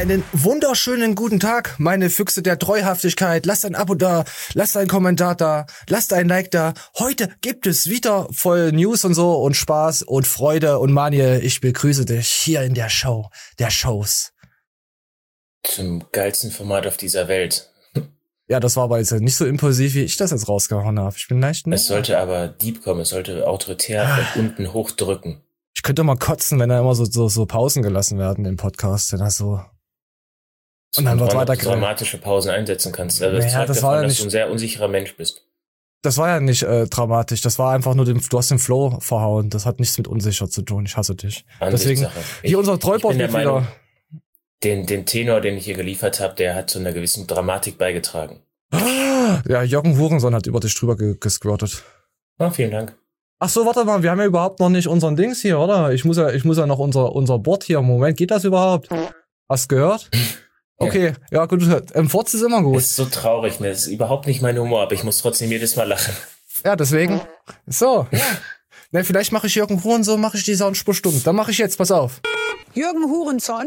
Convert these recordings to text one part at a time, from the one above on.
Einen wunderschönen guten Tag, meine Füchse der Treuhaftigkeit. Lasst ein Abo da, lasst einen Kommentar da, lasst ein Like da. Heute gibt es wieder voll News und so und Spaß und Freude. Und Manje, ich begrüße dich hier in der Show der Shows. Zum geilsten Format auf dieser Welt. Ja, das war aber jetzt nicht so impulsiv, wie ich das jetzt rausgehauen habe. Ich bin leicht, ne? Es sollte aber deep kommen, es sollte autoritär von unten hochdrücken. Ich könnte mal kotzen, wenn da immer so Pausen gelassen werden im Podcast, wenn das so... Und dann wird weiter dramatische Pausen einsetzen kannst. Also das zeigt das davon, war ja dass nicht, du ein sehr unsicherer Mensch bist. Das war ja nicht dramatisch. Das war einfach nur, du hast den Flow verhauen. Das hat nichts mit unsicher zu tun. Ich hasse dich. Deswegen, hier unser Treubot-Mitglieder. Den Tenor, den ich hier geliefert habe, der hat zu einer gewissen Dramatik beigetragen. Ja, Jürgen Hurensohn hat über dich drüber gesquirtet. Ah, vielen Dank. Ach so, warte mal, wir haben ja überhaupt noch nicht unseren Dings hier, oder? Ich muss ja noch unser Board hier. Moment, geht das überhaupt? Hast du gehört? Okay, ja gut, Furz ist immer gut. Das ist so traurig, ne? Das ist überhaupt nicht mein Humor, aber ich muss trotzdem jedes Mal lachen. Ja, deswegen. So, ja. Ne, vielleicht mache ich Jürgen Hurensohn, mache ich die Soundspur stumm. Dann mache ich jetzt, pass auf. Jürgen Hurensohn.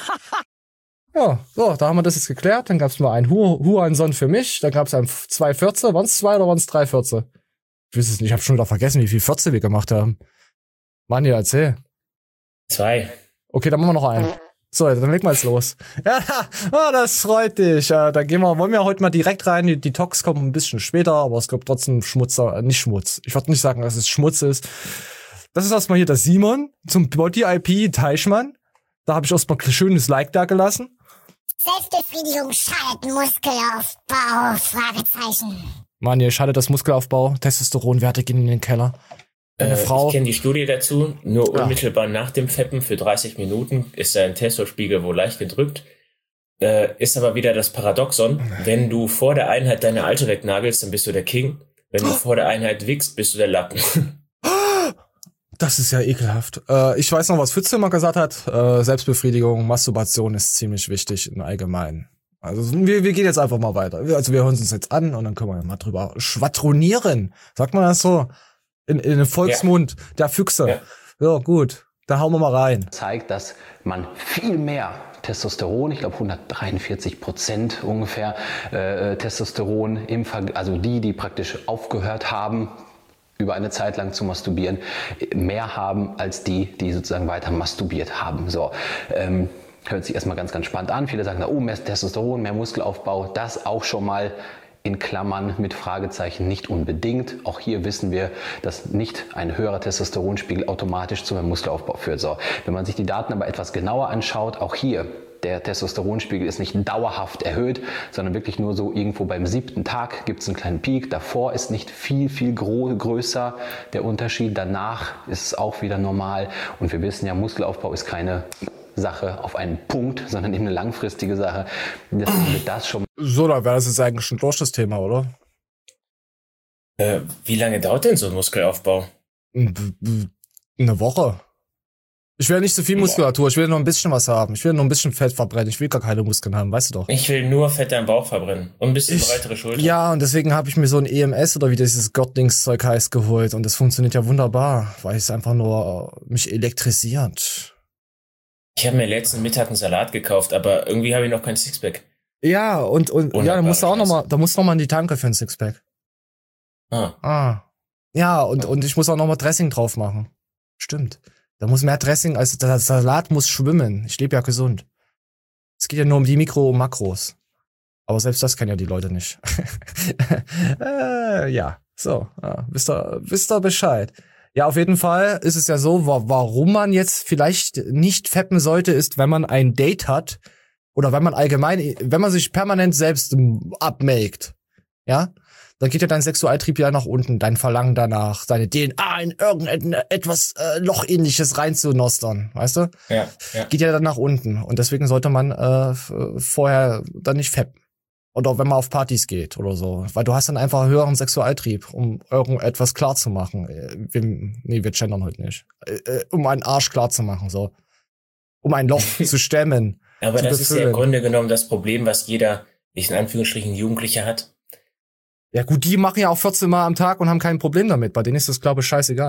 Ja, so, da haben wir das jetzt geklärt. Dann gab's mal einen Hurensohn für mich. Dann gab's einen 2 Fürze. Waren's 2 oder waren's 3 Fürze? Ich weiß es nicht, ich habe schon wieder vergessen, wie viel Fürze wir gemacht haben. Mann, ja, erzähl. 2. Okay, dann machen wir noch einen. So, dann legen wir jetzt los. Ja, das freut dich. Wollen wir heute mal direkt rein. Die Talks kommen ein bisschen später, aber es gibt trotzdem nicht Schmutz. Ich würde nicht sagen, dass es Schmutz ist. Das ist erstmal hier der Simon zum Body IP Teichmann. Da habe ich erstmal ein schönes Like da gelassen. Selbstbefriedigung schadet Muskelaufbau? Fragezeichen. Mann, ihr schadet das Muskelaufbau. Testosteronwerte gehen in den Keller. Frau. Ich kenne die Studie dazu. Nur unmittelbar nach dem Feppen für 30 Minuten ist dein Testospiegel wohl leicht gedrückt. Ist aber wieder das Paradoxon. Wenn du vor der Einheit deine Alte wegnagelst, dann bist du der King. Wenn du vor der Einheit wichst, bist du der Lappen. Das ist ja ekelhaft. Ich weiß noch, was Pfütze immer gesagt hat. Selbstbefriedigung, Masturbation ist ziemlich wichtig im Allgemeinen. Also wir gehen jetzt einfach mal weiter. Also wir hören uns jetzt an und dann können wir mal drüber schwadronieren. Sagt man das so? In den Volksmund der Füchse. Ja. So, gut. Da hauen wir mal rein. Zeigt, dass man viel mehr Testosteron, ich glaube 143% ungefähr Testosteron also die praktisch aufgehört haben, über eine Zeit lang zu masturbieren, mehr haben als die sozusagen weiter masturbiert haben. So, hört sich erstmal ganz, ganz spannend an. Viele sagen, mehr Testosteron, mehr Muskelaufbau, das auch schon mal in Klammern mit Fragezeichen nicht unbedingt. Auch hier wissen wir, dass nicht ein höherer Testosteronspiegel automatisch zu mehr Muskelaufbau führt. So, wenn man sich die Daten aber etwas genauer anschaut, auch hier, der Testosteronspiegel ist nicht dauerhaft erhöht, sondern wirklich nur so irgendwo beim 7. Tag gibt es einen kleinen Peak. Davor ist nicht viel größer der Unterschied. Danach ist es auch wieder normal. Und wir wissen ja, Muskelaufbau ist keine Sache auf einen Punkt, sondern eben eine langfristige Sache. Deswegen wird das schon. So, da wäre das jetzt eigentlich schon durch das Thema, oder? Wie lange dauert denn so ein Muskelaufbau? Eine Woche. Ich will nicht so viel Muskulatur, ich will nur ein bisschen was haben. Ich will nur ein bisschen Fett verbrennen, ich will gar keine Muskeln haben, weißt du doch. Ich will nur Fett am Bauch verbrennen und ein bisschen breitere Schultern. Ja, und deswegen habe ich mir so ein EMS oder wie dieses Gottlingszeug heißt geholt und das funktioniert ja wunderbar, weil es einfach nur mich elektrisiert. Ich habe mir letzten Mittag einen Salat gekauft, aber irgendwie habe ich noch kein Sixpack. Ja, und ja, da musst du auch noch mal in die Tanke für ein Sixpack. Ja, und ich muss auch noch mal Dressing drauf machen. Stimmt. Da muss mehr Dressing, also der Salat muss schwimmen. Ich lebe ja gesund. Es geht ja nur um die Mikro- und Makros. Aber selbst das kennen ja die Leute nicht. Ja, so, ja, wisst ihr Bescheid. Ja, auf jeden Fall ist es ja so, warum man jetzt vielleicht nicht feppen sollte, ist, wenn man ein Date hat oder wenn man sich permanent selbst abmelkt, ja, dann geht ja dein Sexualtrieb ja nach unten, dein Verlangen danach, deine DNA in irgendetwas Lochähnliches reinzunostern, weißt du? Ja. Geht ja dann nach unten und deswegen sollte man vorher dann nicht feppen. Oder wenn man auf Partys geht oder so. Weil du hast dann einfach einen höheren Sexualtrieb, um irgendetwas klar zu machen. Wir gendern heute nicht. Um einen Arsch klar zu machen, so. Um ein Loch zu stemmen. Aber das ist ja im Grunde genommen das Problem, was jeder, in Anführungsstrichen, Jugendlicher hat. Ja gut, die machen ja auch 14 Mal am Tag und haben kein Problem damit. Bei denen ist das, glaube ich, scheißegal.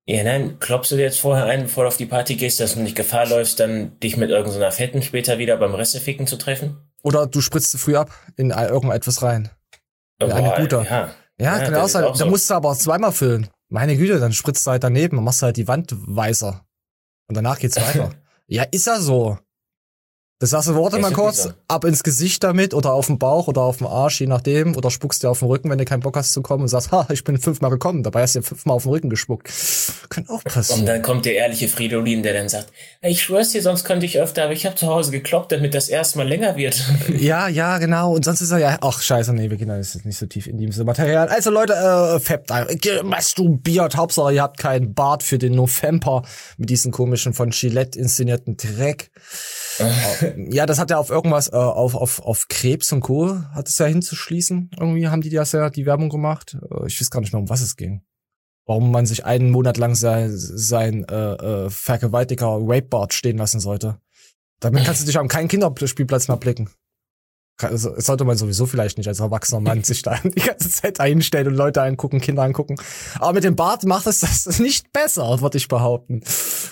Ja, nein, klopfst du dir jetzt vorher ein, bevor du auf die Party gehst, dass du nicht Gefahr läufst, dann dich mit irgendeiner Fetten später wieder beim Resseficken zu treffen? Oder du spritzt zu früh ab in irgendetwas rein. In eine gute. Ja, kann ja auch sein. Da musst du aber zweimal füllen. Meine Güte, dann spritzt du halt daneben und machst halt die Wand weißer. Und danach geht's weiter. Ja, ist ja so. Das sagst du, warte mal kurz, ab ins Gesicht damit oder auf den Bauch oder auf den Arsch, je nachdem. Oder spuckst dir auf den Rücken, wenn du keinen Bock hast zu kommen und sagst, ich bin 5-mal gekommen. Dabei hast du dir 5-mal auf den Rücken gespuckt. Kann auch passieren. Und dann kommt der ehrliche Fridolin, der dann sagt, ich schwör's dir, sonst könnte ich öfter, aber ich habe zu Hause gekloppt, damit das erstmal länger wird. Ja, genau. Und sonst ist er ja, ach scheiße, nee, wir gehen da jetzt nicht so tief in dieses Material. Also Leute, fappt masturbiert. Hauptsache, ihr habt keinen Bart für den November mit diesen komischen von Gillette inszenierten Dreck. Ja, das hat ja auf irgendwas, auf Krebs und Co. hat es ja hinzuschließen. Irgendwie haben die das ja die Werbung gemacht. Ich weiß gar nicht mehr, um was es ging. Warum man sich einen Monat lang sein Vergewaltiger Rapebart stehen lassen sollte. Damit kannst du dich an keinen Kinderspielplatz mehr blicken. Also, sollte man sowieso vielleicht nicht als erwachsener Mann sich da die ganze Zeit einstellen und Leute angucken, Kinder angucken. Aber mit dem Bart macht es das nicht besser, würde ich behaupten.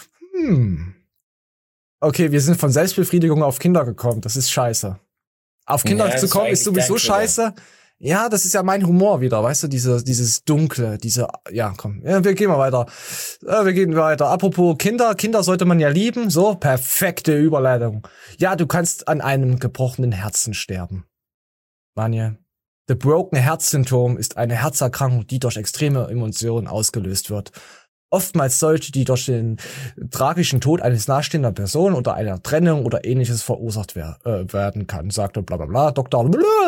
Okay, wir sind von Selbstbefriedigung auf Kinder gekommen. Das ist scheiße. Auf Kinder zu kommen ist sowieso scheiße. Ja, das ist ja mein Humor wieder, weißt du, dieses Dunkle, wir gehen mal weiter. Wir gehen weiter. Apropos Kinder sollte man ja lieben. So, perfekte Überleitung. Ja, du kannst an einem gebrochenen Herzen sterben. Daniel. The Broken Heart Syndrome ist eine Herzerkrankung, die durch extreme Emotionen ausgelöst wird. Oftmals solche, die durch den tragischen Tod eines nahestehenden Person oder einer Trennung oder ähnliches verursacht werden kann, sagte blablabla Dr.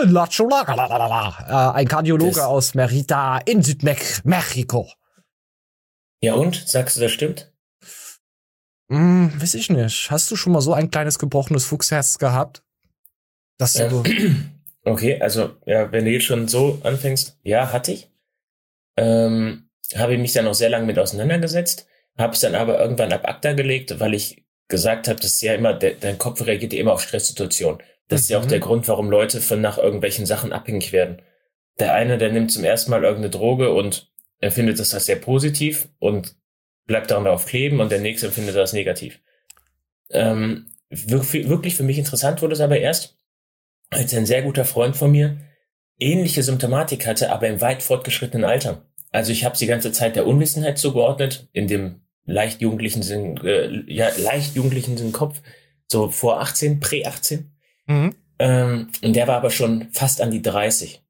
Ein Kardiologe aus Merida in Südmexiko. Ja und? Sagst du, das stimmt? Weiß ich nicht. Hast du schon mal so ein kleines gebrochenes Fuchsherz gehabt? Dass du Okay, also, ja, wenn du jetzt schon so anfängst, ja, hatte ich. Habe ich mich dann auch sehr lange mit auseinandergesetzt, habe es dann aber irgendwann ab acta gelegt, weil ich gesagt habe, das ist ja immer, dein Kopf reagiert ja immer auf Stresssituationen. Das ist ja auch der Grund, warum Leute nach irgendwelchen Sachen abhängig werden. Der eine, der nimmt zum ersten Mal irgendeine Droge und empfindet das als sehr positiv und bleibt daran darauf kleben und der nächste empfindet das negativ. Wirklich für mich interessant wurde es aber erst, als ein sehr guter Freund von mir ähnliche Symptomatik hatte, aber im weit fortgeschrittenen Alter. Also ich habe die ganze Zeit der Unwissenheit zugeordnet, in dem leicht jugendlichen Kopf, so vor 18, prä-18. Und der war aber schon fast an die 30.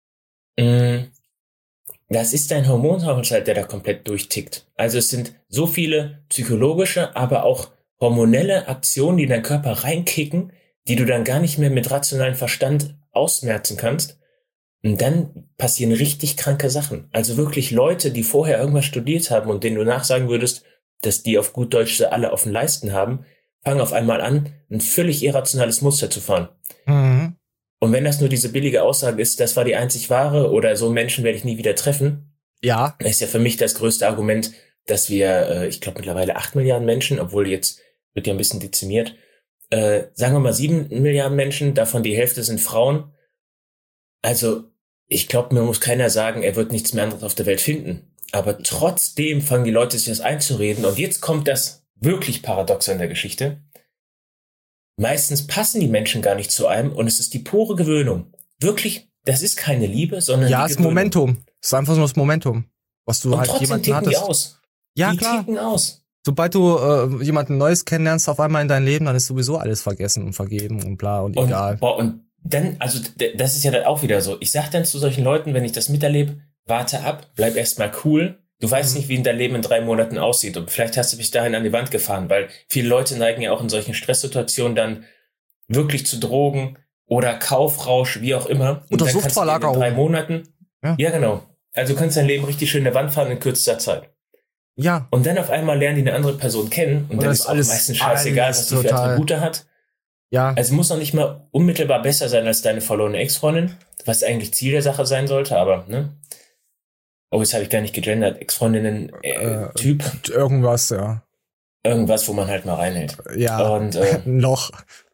Das ist ein Hormonhaushalt, der da komplett durchtickt. Also es sind so viele psychologische, aber auch hormonelle Aktionen, die in deinen Körper reinkicken, die du dann gar nicht mehr mit rationalem Verstand ausmerzen kannst. Und dann passieren richtig kranke Sachen. Also wirklich Leute, die vorher irgendwas studiert haben und denen du nachsagen würdest, dass die auf gut Deutsch alle auf den Leisten haben, fangen auf einmal an, ein völlig irrationales Muster zu fahren. Und wenn das nur diese billige Aussage ist, das war die einzig wahre oder so Menschen werde ich nie wieder treffen, ja, ist ja für mich das größte Argument, dass wir, ich glaube mittlerweile 8 Milliarden Menschen, obwohl jetzt wird ja ein bisschen dezimiert, sagen wir mal 7 Milliarden Menschen, davon die Hälfte sind Frauen. Also ich glaube, mir muss keiner sagen, er wird nichts mehr anderes auf der Welt finden. Aber trotzdem fangen die Leute sich das einzureden. Und jetzt kommt das wirklich Paradoxe in der Geschichte. Meistens passen die Menschen gar nicht zu einem und es ist die pure Gewöhnung. Wirklich, das ist keine Liebe, sondern ja, ist Momentum. Es ist einfach nur das Momentum, was du und halt trotzdem jemanden ticken hattest. die aus. Ja, die klar. ticken aus. Sobald du jemanden Neues kennenlernst auf einmal in dein Leben, dann ist sowieso alles vergessen und vergeben und bla und egal. Und dann, also das ist ja dann auch wieder so. Ich sag dann zu solchen Leuten, wenn ich das miterlebe, warte ab, bleib erstmal cool. Du weißt nicht, wie dein Leben in 3 Monaten aussieht. Und vielleicht hast du bis dahin an die Wand gefahren, weil viele Leute neigen ja auch in solchen Stresssituationen dann wirklich zu Drogen oder Kaufrausch, wie auch immer. Und oder dann kannst du in Suchtverlagerung. 3 Monaten. Ja, genau. Also du kannst dein Leben richtig schön in der Wand fahren in kürzester Zeit. Ja. Und dann auf einmal lernen die eine andere Person kennen und dann ist auch meistens scheißegal, was die für Attribute hat. Ja. Also muss noch nicht mal unmittelbar besser sein als deine verlorene Ex-Freundin, was eigentlich Ziel der Sache sein sollte, aber, ne? Oh, jetzt habe ich gar nicht gegendert. Ex-Freundinnen, Typ. Irgendwas, ja. Irgendwas, wo man halt mal reinhält. Ja. Und, ein Loch.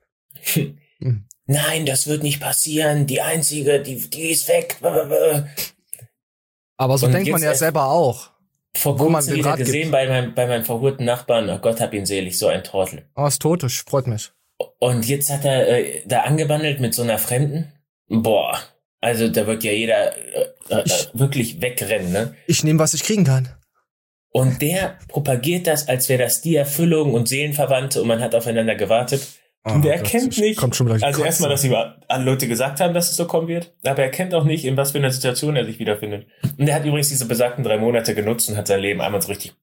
Nein, das wird nicht passieren. Die einzige, die ist weg. Aber so und denkt man ja selber auch. vor wo man kurzem den wieder Rat gibt. gesehen bei meinem verhurten Nachbarn. Oh Gott, hab ihn selig, so ein Trottel. Oh, ist tot, das freut mich. Und jetzt hat er da angebandelt mit so einer Fremden. Boah, also da wird ja jeder wirklich wegrennen, ne? Ich nehme, was ich kriegen kann. Und der propagiert das, als wäre das die Erfüllung und Seelenverwandte und man hat aufeinander gewartet. Oh, Und er Gott, kennt nicht, kommt schon gleich also Kotzen. erstmal, dass ihm alle Leute gesagt haben, dass es so kommen wird, aber er kennt auch nicht, in was für einer Situation er sich wiederfindet. Und er hat übrigens diese besagten 3 Monate genutzt und hat sein Leben einmal so richtig...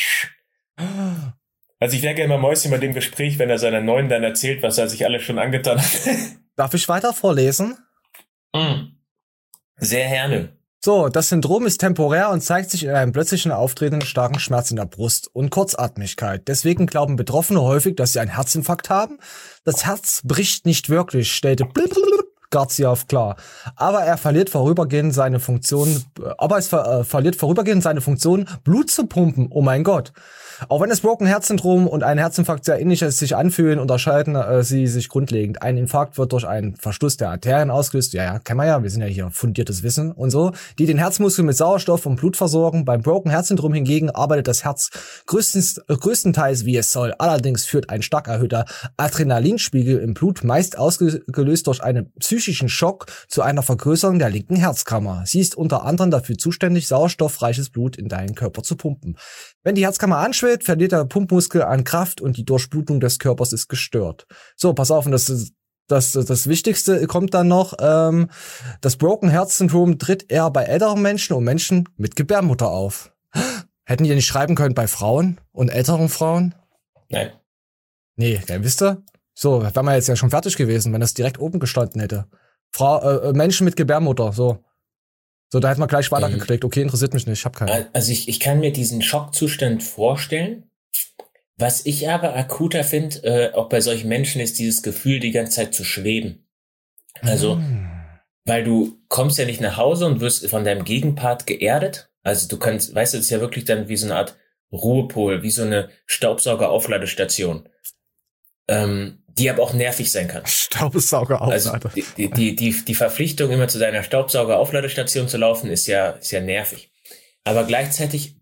Also ich wäre gerne mal Mäuschen bei dem Gespräch, wenn er seiner Neuen dann erzählt, was er sich alles schon angetan hat. Darf ich weiter vorlesen? Sehr gerne. So, das Syndrom ist temporär und zeigt sich in einem plötzlichen auftretenden starken Schmerz in der Brust und Kurzatmigkeit. Deswegen glauben Betroffene häufig, dass sie einen Herzinfarkt haben. Das Herz bricht nicht wirklich, stellte Garziav klar. Aber es verliert vorübergehend seine Funktion, Blut zu pumpen. Oh mein Gott. Auch wenn das Broken Heart Syndrom und ein Herzinfarkt sehr ähnlich sich anfühlen, unterscheiden sie sich grundlegend. Ein Infarkt wird durch einen Verschluss der Arterien ausgelöst. Ja, kennen wir ja. Wir sind ja hier fundiertes Wissen und so. Die den Herzmuskel mit Sauerstoff und Blut versorgen. Beim Broken Heart Syndrom hingegen arbeitet das Herz größtenteils wie es soll. Allerdings führt ein stark erhöhter Adrenalinspiegel im Blut, meist ausgelöst durch einen psychischen Schock, zu einer Vergrößerung der linken Herzkammer. Sie ist unter anderem dafür zuständig, sauerstoffreiches Blut in deinen Körper zu pumpen. Wenn die Herzkammer anschwillt, verliert der Pumpmuskel an Kraft und die Durchblutung des Körpers ist gestört. So, pass auf, und das Wichtigste kommt dann noch. Das Broken Heart Syndrome tritt eher bei älteren Menschen und Menschen mit Gebärmutter auf. Hätten die nicht schreiben können bei Frauen und älteren Frauen? Nein. Nee, wisst ihr? So, wären wir jetzt ja schon fertig gewesen, wenn das direkt oben gestanden hätte. Menschen mit Gebärmutter, so. So, da hätten wir gleich weitergeklickt. Okay, interessiert mich nicht, ich hab keinen. Also ich kann mir diesen Schockzustand vorstellen. Was ich aber akuter finde, auch bei solchen Menschen, ist dieses Gefühl, die ganze Zeit zu schweben. Also, weil du kommst ja nicht nach Hause und wirst von deinem Gegenpart geerdet. Also du kannst, weißt du, das ist ja wirklich dann wie so eine Art Ruhepol, wie so eine Staubsaugeraufladestation. Die aber auch nervig sein kann. Staubsaugerauflade. Also die Verpflichtung, immer zu deiner Staubsaugeraufladestation zu laufen, ist ja nervig. Aber gleichzeitig,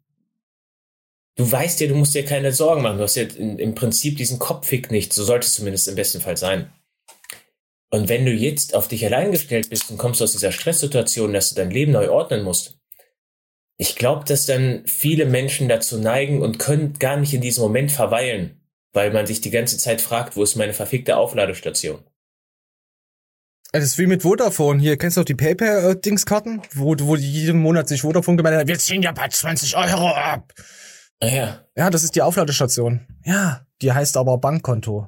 du weißt ja, du musst dir keine Sorgen machen. Du hast ja im Prinzip diesen Kopfhick nicht. So sollte es zumindest im besten Fall sein. Und wenn du jetzt auf dich allein gestellt bist und kommst aus dieser Stresssituation, dass du dein Leben neu ordnen musst, ich glaube, dass dann viele Menschen dazu neigen und können gar nicht in diesem Moment verweilen, weil man sich die ganze Zeit fragt, wo ist meine verfickte Aufladestation? Das ist wie mit Vodafone. Hier, kennst du auch die PayPal-Dingskarten? Wo jeden Monat sich Vodafone gemeldet hat, wir ziehen ja bei 20 € ab. Ja. Ja, das ist die Aufladestation. Ja, die heißt aber Bankkonto.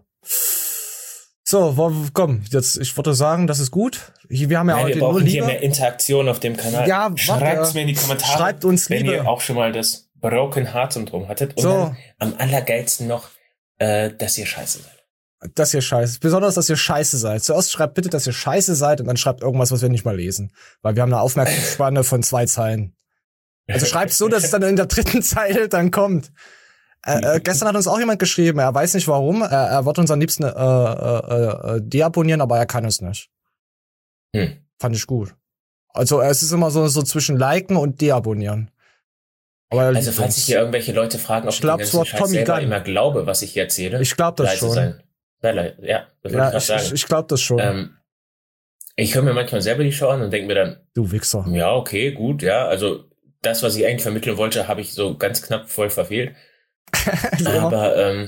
So, komm, jetzt, ich würde sagen, das ist gut. Wir haben ja Nein, heute wir brauchen nur Liebe. hier mehr Interaktion auf dem Kanal. Ja, schreibt's mir in die Kommentare, schreibt uns wenn Liebe. ihr auch schon mal das Broken Heart Syndrom hattet. Und So. dann am allergeilsten noch, dass ihr scheiße seid. Dass ihr scheiße, besonders, dass ihr scheiße seid. Zuerst schreibt bitte, dass ihr scheiße seid und dann schreibt irgendwas, was wir nicht mal lesen. Weil wir haben eine Aufmerksamkeitsspanne von 2 Zeilen. Also schreibt so, dass es dann in der 3. Zeile dann kommt. Gestern hat uns auch jemand geschrieben, er weiß nicht warum, er wird uns am liebsten deabonnieren, aber er kann es nicht. Fand ich gut. Also es ist immer so zwischen liken und deabonnieren. Aber also falls sich hier irgendwelche Leute fragen, ob ich den ganzen Scheiß selber immer glaube, was ich erzähle. Ich glaube das schon. Ja, das würde ich gerade sagen. Ich glaube das schon. Ich höre mir manchmal selber die Show an und denke mir dann, du Wichser. Ja, okay, gut, ja. Also das, was ich eigentlich vermitteln wollte, habe ich so ganz knapp voll verfehlt. Aber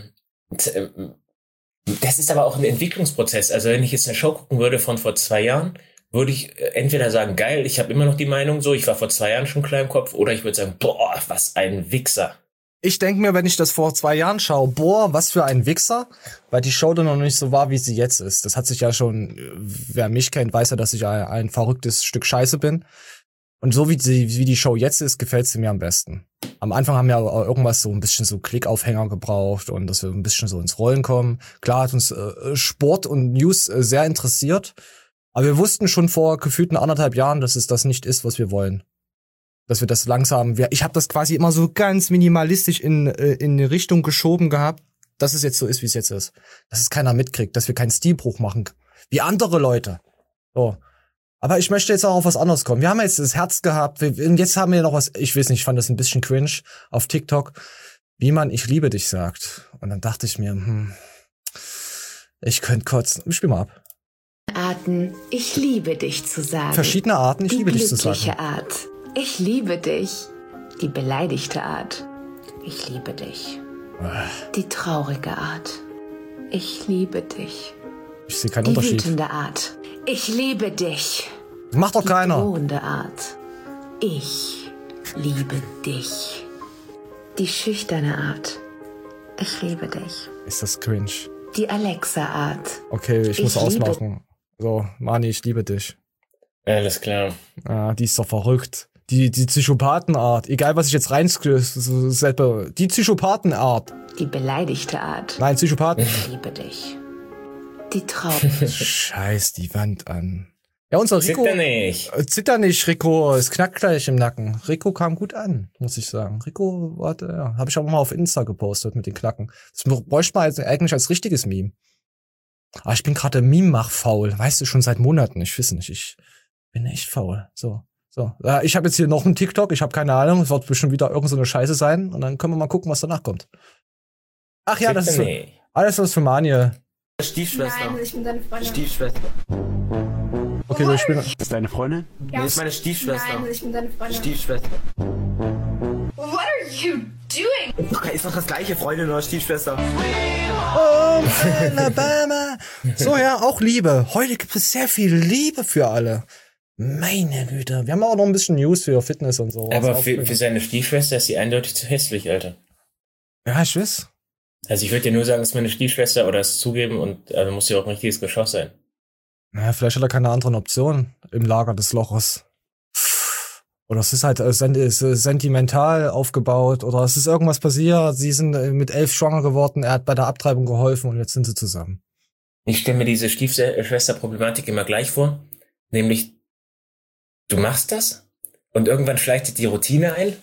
das ist aber auch ein Entwicklungsprozess. Also wenn ich jetzt eine Show gucken würde von vor 2 Jahren, würde ich entweder sagen, geil, ich habe immer noch die Meinung so, ich war vor 2 Jahren schon klein im Kopf, oder ich würde sagen, boah, was ein Wichser. Ich denke mir, wenn ich das vor 2 Jahren schaue, boah, was für ein Wichser, weil die Show dann noch nicht so war, wie sie jetzt ist. Das hat sich ja schon, wer mich kennt, weiß ja, dass ich ein verrücktes Stück Scheiße bin. Und so wie die Show jetzt ist, gefällt sie mir am besten. Am Anfang haben wir aber irgendwas so ein bisschen so Klickaufhänger gebraucht und dass wir ein bisschen so ins Rollen kommen. Klar hat uns Sport und News sehr interessiert, aber wir wussten schon vor gefühlten 1,5 Jahren, dass es das nicht ist, was wir wollen. Dass wir das langsam, ich habe das quasi immer so ganz minimalistisch in eine Richtung geschoben gehabt, dass es jetzt so ist, wie es jetzt ist. Dass es keiner mitkriegt, dass wir keinen Stilbruch machen, wie andere Leute. So. Aber ich möchte jetzt auch auf was anderes kommen. Wir haben jetzt das Herz gehabt. Und jetzt haben wir noch was, ich weiß nicht, ich fand das ein bisschen cringe auf TikTok, wie man ich liebe dich sagt. Und dann dachte ich mir, ich könnte kotzen. Spiel mal ab. Arten, ich liebe dich zu sagen. Verschiedene Arten, ich liebe dich zu sagen. Die glückliche Art, ich liebe dich. Die beleidigte Art, ich liebe dich. Die traurige Art, ich liebe dich. Ich sehe keinen Die Unterschied. wütende Art, ich liebe dich. Macht doch keiner. Die drohende Art, ich liebe dich. Die schüchterne Art, ich liebe dich. Ist das cringe? Die Alexa-Art. Okay, ich muss ausmachen. So, Mani, ich liebe dich. Alles klar. Ah, die ist doch verrückt. Die Psychopathenart. Egal, was ich jetzt reinsetze. Die Psychopathenart. Die beleidigte Art. Nein, Psychopathen. Ich liebe dich. Die traurige. Scheiß die Wand an. Ja, unser Rico. Zitter nicht. Zitter nicht, Rico. Es knackt gleich im Nacken. Rico kam gut an, muss ich sagen. Rico, warte, ja. Habe ich auch mal auf Insta gepostet mit den Knacken. Das bräuchte man eigentlich als richtiges Meme. Aber ich bin gerade Meme-Mach-faul. Weißt du, schon seit Monaten. Ich weiß nicht. Ich bin echt faul. So. Ich habe jetzt hier noch einen TikTok. Ich habe keine Ahnung. Es wird bestimmt wieder irgend so eine Scheiße sein. Und dann können wir mal gucken, was danach kommt. Ach ja, das ist alles was für Manje. Stiefschwester. Nein, ich bin deine Freundin. Stiefschwester. Okay, so ich bin. Ist deine Freundin? Ja. Nee, ist meine Stiefschwester. Nein, ich bin deine Freundin. Stiefschwester. What are you doing? Ist doch das gleiche, Freundin oder Stiefschwester. Alabama. So, ja, auch Liebe. Heute gibt es sehr viel Liebe für alle. Meine Güte. Wir haben auch noch ein bisschen News für Fitness und so. Aber für seine Stiefschwester ist sie eindeutig zu hässlich, Alter. Ja, ich weiß. Also ich würde dir nur sagen, es ist meine Stiefschwester oder es zugeben und also muss ja auch ein richtiges Geschoss sein. Naja, vielleicht hat er keine anderen Optionen im Lager des Loches. Oder es ist halt sentimental aufgebaut oder es ist irgendwas passiert. Sie sind mit 11 schwanger geworden, er hat bei der Abtreibung geholfen und jetzt sind sie zusammen. Ich stelle mir diese Stiefschwester-Problematik immer gleich vor. Nämlich, du machst das und irgendwann schleicht dir die Routine ein.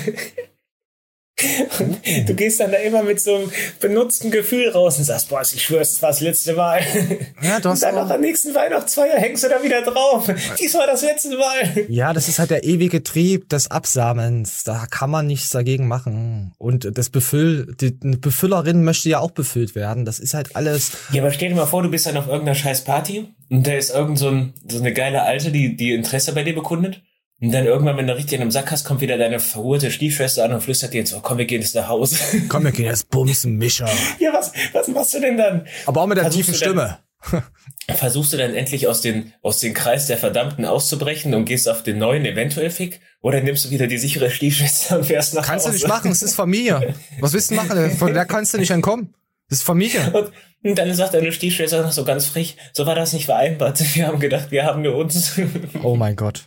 Und du gehst dann da immer mit so einem benutzten Gefühl raus und sagst, boah, ich schwör's, das war das letzte Mal. Ja, du hast und dann noch am nächsten Weihnachtsfeier hängst du da wieder drauf. Diesmal das letzte Mal. Ja, das ist halt der ewige Trieb des Absamens. Da kann man nichts dagegen machen. Und die Befüllerin möchte ja auch befüllt werden. Das ist halt alles. Ja, aber stell dir mal vor, du bist dann auf irgendeiner scheiß Party und da ist so eine geile Alte, die Interesse bei dir bekundet. Und dann irgendwann, wenn du richtig in einem Sack hast, kommt wieder deine verhurte Stiefschwester an und flüstert dir jetzt, oh komm, wir gehen jetzt nach Hause. Komm, wir gehen jetzt bumsen, Mischer. Ja, was machst du denn dann? Aber auch mit der tiefen Stimme. Versuchst du dann endlich aus den Kreis der Verdammten auszubrechen und gehst auf den neuen eventuell Fick? Oder nimmst du wieder die sichere Stiefschwester und fährst nach Hause? Kannst du nicht machen, es ist Familie. Was willst du machen? Von der kannst du nicht entkommen. Das ist Familie. Und dann sagt deine Stiefschwester noch so ganz frech, so war das nicht vereinbart. Wir haben gedacht, wir haben nur uns. Oh mein Gott.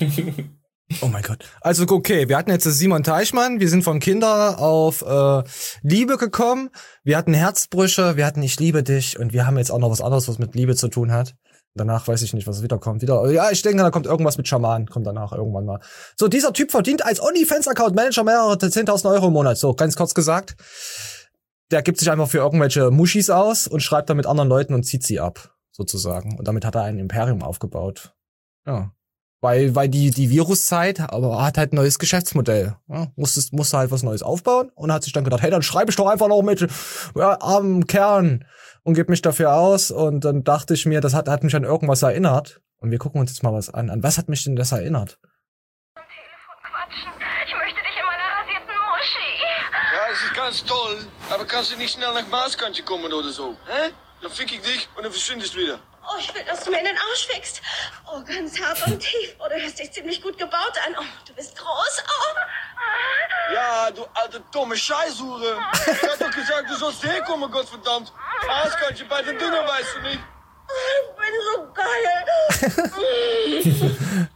Oh mein Gott. Also okay, wir hatten jetzt Simon Teichmann, wir sind von Kinder auf Liebe gekommen, wir hatten Herzbrüche, wir hatten Ich liebe dich und wir haben jetzt auch noch was anderes, was mit Liebe zu tun hat. Danach weiß ich nicht, was wiederkommt. Ja, ich denke, da kommt irgendwas mit Schaman, kommt danach irgendwann mal. So, dieser Typ verdient als OnlyFans-Account-Manager mehrere 10.000 Euro im Monat. So, ganz kurz gesagt. Der gibt sich einfach für irgendwelche Muschis aus und schreibt dann mit anderen Leuten und zieht sie ab, sozusagen. Und damit hat er ein Imperium aufgebaut. Ja. Weil die Viruszeit, aber hat halt ein neues Geschäftsmodell. Ja, musste halt was Neues aufbauen und hat sich dann gedacht, hey, dann schreibe ich doch einfach noch mit armen Kern und gebe mich dafür aus. Und dann dachte ich mir, das hat mich an irgendwas erinnert. Und wir gucken uns jetzt mal was an. An was hat mich denn das erinnert? Am Telefon quatschen. Ich möchte dich in meiner rasierten Muschi. Ja, das ist ganz toll. Aber kannst du nicht schnell nach Maaskantje kommen oder so? Hä? Dann fick ich dich und dann verschwindest du wieder. Oh, ich will, dass du mir in den Arsch fickst. Oh, ganz hart und tief. Oh, du hörst dich ziemlich gut gebaut an. Oh, du bist groß. Oh. Ja, du alte dumme Scheißhure. Ich hab doch gesagt, du sollst herkommen, Gottverdammt. Maaskantje bei den Dünger, weißt du nicht. Ich bin so geil.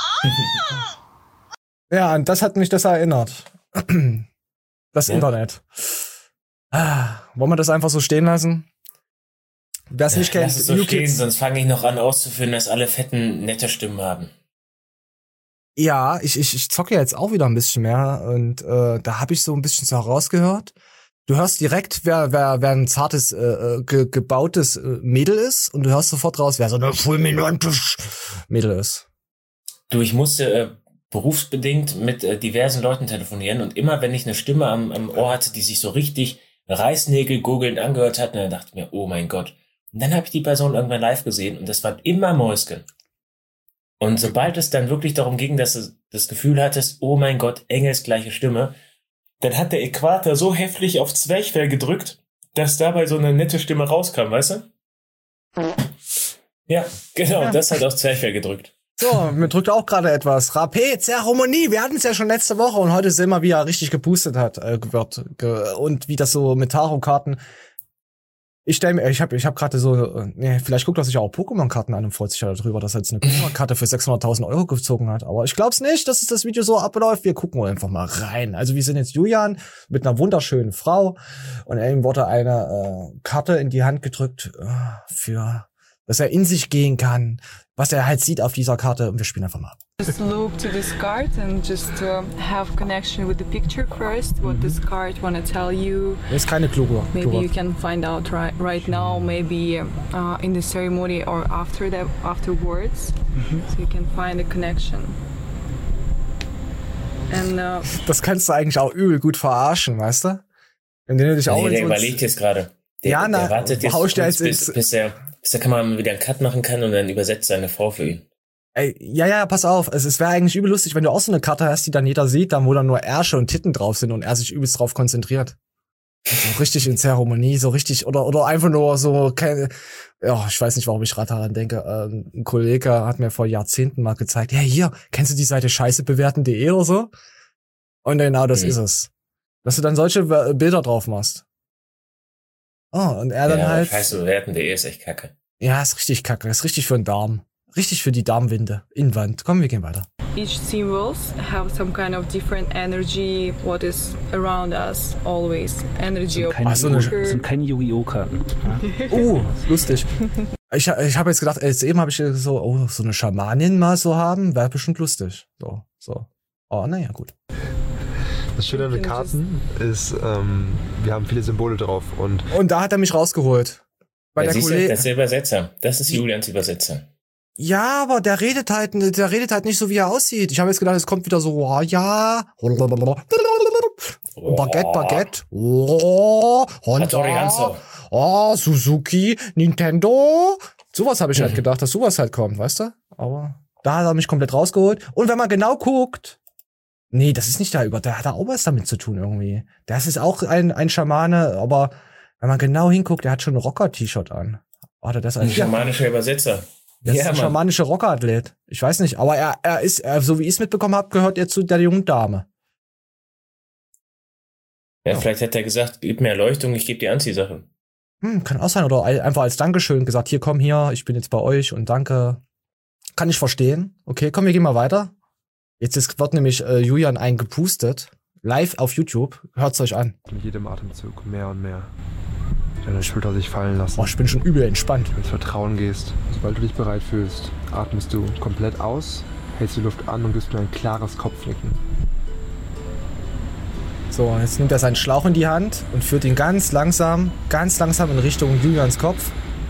Ja, und das hat mich das erinnert. Das Internet. Wollen wir das einfach so stehen lassen? Wer es nicht kennt, lass es so stehen, sonst fange ich noch an auszuführen, dass alle Fetten nette Stimmen haben. Ja, ich zocke ja jetzt auch wieder ein bisschen mehr und da habe ich so ein bisschen so herausgehört, Du hörst direkt, wer ein zartes, gebautes Mädel ist und du hörst sofort raus, wer so eine fulminante Mädel ist. Du, ich musste berufsbedingt mit diversen Leuten telefonieren und immer, wenn ich eine Stimme am Ohr hatte, die sich so richtig reißnägelgurgelnd angehört hat, dann dachte ich mir, oh mein Gott. Und dann habe ich die Person irgendwann live gesehen und das war immer Mäuschen. Und sobald es dann wirklich darum ging, dass du das Gefühl hattest, oh mein Gott, engelsgleiche Stimme, dann hat der Äquator so heftig auf Zwerchfell gedrückt, dass dabei so eine nette Stimme rauskam, weißt du? Ja, genau, das hat auf Zwerchfell gedrückt. So, mir drückt auch gerade etwas. Rapé, Zeremonie, wir hatten es ja schon letzte Woche und heute sehen wir, wie er richtig geboostet hat, und wie das so mit Tarotkarten. Ich hab gerade so, vielleicht guckt er sich auch Pokémon-Karten an und freut sich ja darüber, dass er jetzt eine Pokémon-Karte für 600.000 Euro gezogen hat. Aber ich glaub's nicht, dass das Video so abläuft. Wir gucken einfach mal rein. Also wir sind jetzt Julian mit einer wunderschönen Frau und ihm wurde eine Karte in die Hand gedrückt für, dass er in sich gehen kann, was er halt sieht auf dieser Karte und wir spielen einfach mal. Just look to this card and just have connection with the picture first. What this card wanna tell you. Das ist keine Klugor. Maybe you can find out right now. Maybe in the ceremony or afterwards. So you can find a connection. And das kannst du eigentlich auch übel gut verarschen, weißt du? Wenn du dich auch der überlegt jetzt gerade. Der wartet jetzt bis er kann man wieder einen Cut machen kann und dann übersetzt seine Frau für ihn. Ey, ja, pass auf. Es wäre eigentlich übel lustig, wenn du auch so eine Karte hast, die dann jeder sieht, dann wo dann nur Ärsche und Titten drauf sind und er sich übelst drauf konzentriert. So richtig in Zeremonie, so richtig, oder einfach nur so, ich weiß nicht, warum ich gerade daran denke. Ein Kollege hat mir vor Jahrzehnten mal gezeigt, ja, hier, kennst du die Seite scheißebewerten.de oder so? Und genau das ist es. Dass du dann solche Bilder drauf machst. Oh, und er dann halt. Scheißebewerten.de ist echt kacke. Ja, ist richtig kacke. Ist richtig für den Darm. Richtig für die Darmwinde. Inwand. Komm, wir gehen weiter. Each symbols have some kind of different energy. What is around us always? Energy of das sind keine Yu-Gi-Oh! Karten. Lustig. Ich habe jetzt gedacht, eben habe ich so, so eine Schamanin mal so haben, wäre bestimmt lustig. So. Oh, naja, gut. Das Schöne an den Karten ist, wir haben viele Symbole drauf und da hat er mich rausgeholt. Bei der Kollege. Das ist der Übersetzer. Das ist Julians Übersetzer. Ja, aber der redet halt nicht so, wie er aussieht. Ich habe jetzt gedacht, es kommt wieder so, Baguette. Honda. Suzuki, Nintendo. Sowas habe ich halt gedacht, dass sowas halt kommt, weißt du? Aber da hat er mich komplett rausgeholt. Und wenn man genau guckt, nee, das ist nicht der hat auch was damit zu tun irgendwie. Das ist auch ein Schamane, aber wenn man genau hinguckt, der hat schon ein Rocker-T-Shirt an. Warte, das ist ein schamanischer Übersetzer. Das ist ein schamanischer Rockerathlet. Ich weiß nicht, aber er ist, so wie ich es mitbekommen habe, gehört er zu der jungen Dame. Ja, vielleicht hat er gesagt, gib mir Erleuchtung, ich gebe dir Anziehsachen. Kann auch sein, oder einfach als Dankeschön gesagt, hier komm hier, ich bin jetzt bei euch und danke. Kann ich verstehen. Okay, komm, wir gehen mal weiter. Jetzt wird nämlich Julian eingepustet. Live auf YouTube. Hört's euch an. Mit jedem Atemzug mehr und mehr. Deine Schulter sich fallen lassen. Oh, ich bin schon übel entspannt. Ins Vertrauen gehst. Sobald du dich bereit fühlst, atmest du komplett aus, hältst die Luft an und gibst mir ein klares Kopfnicken. So, jetzt nimmt er seinen Schlauch in die Hand und führt ihn ganz langsam in Richtung Julians Kopf.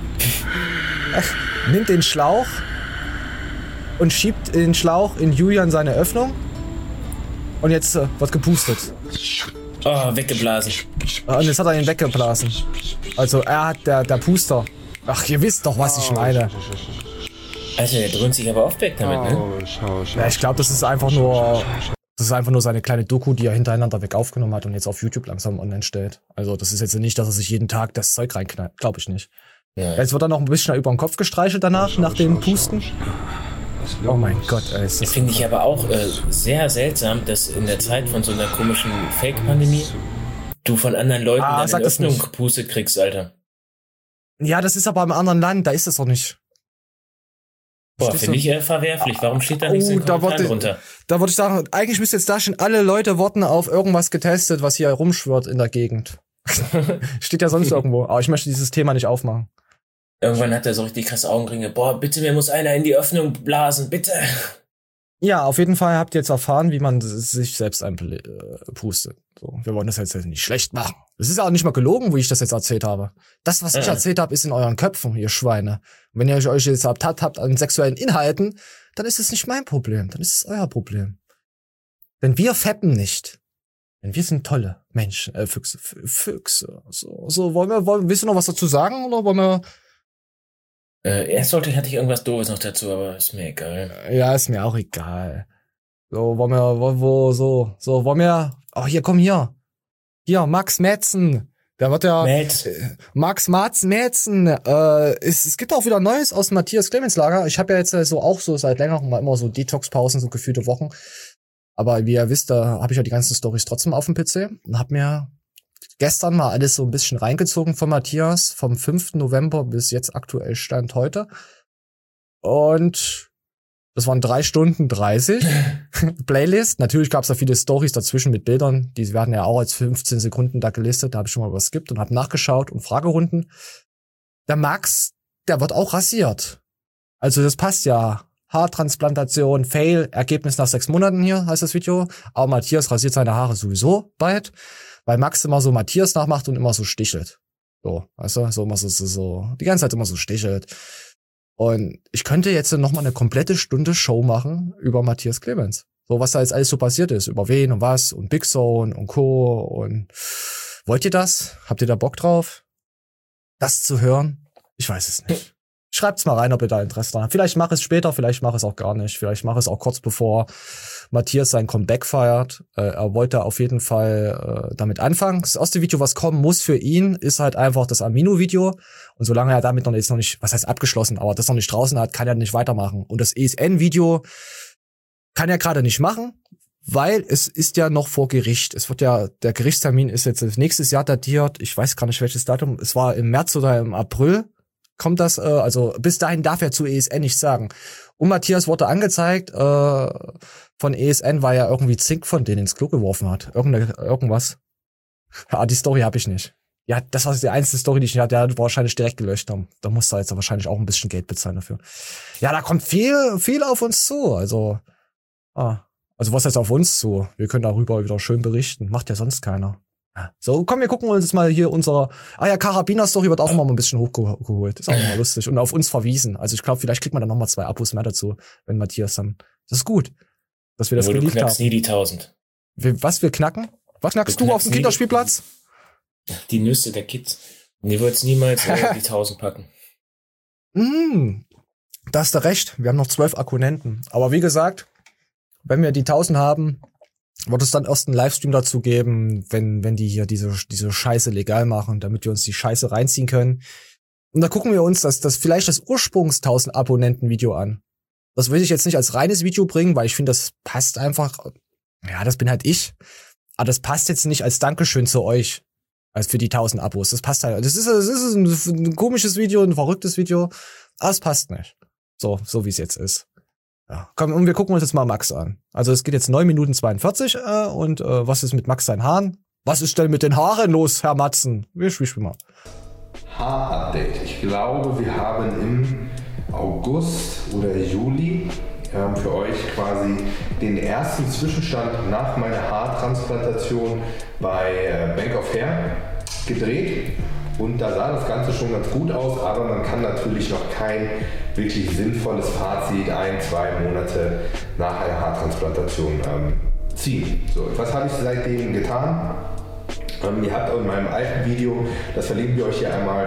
Nimmt den Schlauch und schiebt den Schlauch in Julian seine Öffnung. Und jetzt wird gepustet. Oh, weggeblasen. Und jetzt hat er ihn weggeblasen. Also er hat der Puster. Ach, ihr wisst doch, was ich meine. Alter, der dröhnt sich aber oft weg damit, ne? Ja, ich glaube, das ist einfach nur seine kleine Doku, die er hintereinander weg aufgenommen hat und jetzt auf YouTube langsam online stellt. Also das ist jetzt nicht, dass er sich jeden Tag das Zeug reinknallt. Glaube ich nicht. Ja. Jetzt wird er noch ein bisschen über den Kopf gestreichelt danach, nach dem Pusten. Oh mein Gott, ey. Das finde ich aber auch sehr seltsam, dass in der Zeit von so einer komischen Fake-Pandemie du von anderen Leuten dann eine Öffnung gepustet kriegst, Alter. Ja, das ist aber im anderen Land, da ist das doch nicht. Boah, finde ich verwerflich. Warum steht da nichts in den Kommentaren drunter? Da würde ich sagen, eigentlich müsste jetzt da schon alle Leute warten auf irgendwas getestet, was hier rumschwirrt in der Gegend. Steht ja sonst irgendwo. Aber ich möchte dieses Thema nicht aufmachen. Irgendwann hat er so richtig krasse Augenringe. Boah, bitte, mir muss einer in die Öffnung blasen, bitte. Ja, auf jeden Fall habt ihr jetzt erfahren, wie man sich selbst einpustet. So, wir wollen das jetzt nicht schlecht machen. Das ist ja auch nicht mal gelogen, wie ich das jetzt erzählt habe. Das, was ich erzählt habe, ist in euren Köpfen, ihr Schweine. Und wenn ihr euch jetzt ertappt habt an sexuellen Inhalten, dann ist es nicht mein Problem, dann ist es euer Problem. Denn wir fappen nicht. Denn wir sind tolle Menschen, Füchse. So, willst du noch was dazu sagen, oder wollen wir? Erst hatte ich irgendwas Doofes noch dazu, aber ist mir egal. Ja, ist mir auch egal. So, wollen wir, hier, komm hier. Hier, Max Metzen. Der wird ja, Max Metzen. Es gibt auch wieder Neues aus Matthias Clemens Lager. Ich habe ja jetzt auch so seit längerem mal immer so Detox-Pausen, so gefühlte Wochen. Aber wie ihr wisst, da habe ich ja die ganzen Storys trotzdem auf dem PC und habe mir gestern mal alles so ein bisschen reingezogen von Matthias, vom 5. November bis jetzt aktuell Stand heute. Und das waren 3 Stunden 30 Playlist. Natürlich gab es da viele Storys dazwischen mit Bildern. Die werden ja auch als 15 Sekunden da gelistet. Da habe ich schon mal was skippt und habe nachgeschaut und Fragerunden. Der Max, der wird auch rasiert. Also das passt ja. Haartransplantation, Fail, Ergebnis nach 6 Monaten hier, heißt das Video. Aber Matthias rasiert seine Haare sowieso bald, weil Max immer so Matthias nachmacht und immer so stichelt. So, weißt du, so immer so, die ganze Zeit immer so stichelt. Und ich könnte jetzt noch mal eine komplette Stunde Show machen über Matthias Clemens. So, was da jetzt alles so passiert ist, über wen und was und Big Zone und Co. Und wollt ihr das? Habt ihr da Bock drauf? Das zu hören? Ich weiß es nicht. Schreibt's mal rein, ob ihr da Interesse dran habt. Vielleicht mache ich es später, vielleicht mache ich es auch gar nicht. Vielleicht mache ich es auch kurz bevor Matthias sein Comeback feiert. Er wollte auf jeden Fall damit anfangen. Das erste Video, was kommen muss für ihn, ist halt einfach das Amino-Video. Und solange er damit noch nicht, was heißt abgeschlossen, aber das noch nicht draußen hat, kann er nicht weitermachen. Und das ESN-Video kann er gerade nicht machen, weil es ist ja noch vor Gericht. Es wird ja, der Gerichtstermin ist jetzt nächstes Jahr datiert. Ich weiß gar nicht, welches Datum. Es war im März oder im April. Kommt das, also bis dahin darf er zu ESN nichts sagen. Und Matthias wurde angezeigt von ESN, weil er irgendwie Zink von denen ins Klo geworfen hat. Irgendwas. Ja, die Story habe ich nicht. Ja, das war die einzige Story, die ich nicht hatte. Der hat wahrscheinlich direkt gelöscht haben. Da muss er jetzt wahrscheinlich auch ein bisschen Geld bezahlen dafür. Ja, da kommt viel auf uns zu. Also was heißt auf uns zu? Wir können darüber wieder schön berichten. Macht ja sonst keiner. So, komm, wir gucken uns jetzt mal hier Karabiner-Story wird auch immer mal ein bisschen hochgeholt. Ist auch immer lustig. Und auf uns verwiesen. Also ich glaube, vielleicht kriegt man dann noch mal 2 Abos mehr dazu, wenn Matthias dann. Das ist gut, dass wir das geleakt haben. Du knackst nie die 1000. Wir knacken? Was knackst du auf dem Kinderspielplatz? Die Nüsse der Kids. Die wird's niemals die 1000 packen. Da hast du recht. Wir haben noch 12 Abonnenten. Aber wie gesagt, wenn wir die 1000 haben, wird es dann erst einen Livestream dazu geben, wenn die hier diese Scheiße legal machen, damit wir uns die Scheiße reinziehen können. Und da gucken wir uns das vielleicht das Ursprungs 1000 Abonnenten Video an. Das will ich jetzt nicht als reines Video bringen, weil ich finde, das passt einfach. Ja, das bin halt ich. Aber das passt jetzt nicht als Dankeschön zu euch. Als für die 1000 Abos. Das passt halt. Das ist ein komisches Video, ein verrücktes Video. Aber es passt nicht. So wie es jetzt ist. Ja, komm, und wir gucken uns jetzt mal Max an. Also es geht jetzt 9 Minuten 42 und was ist mit Max seinen Haaren? Was ist denn mit den Haaren los, Herr Matzen? Wir spielen mal. Haarupdate. Ich glaube, wir haben im August oder Juli für euch quasi den ersten Zwischenstand nach meiner Haartransplantation bei Bank of Hair gedreht. Und da sah das Ganze schon ganz gut aus, aber man kann natürlich noch kein wirklich sinnvolles Fazit 1-2 Monate nach einer Haartransplantation ziehen. So, was habe ich seitdem getan? Ihr habt in meinem alten Video, das verlinken wir euch hier einmal,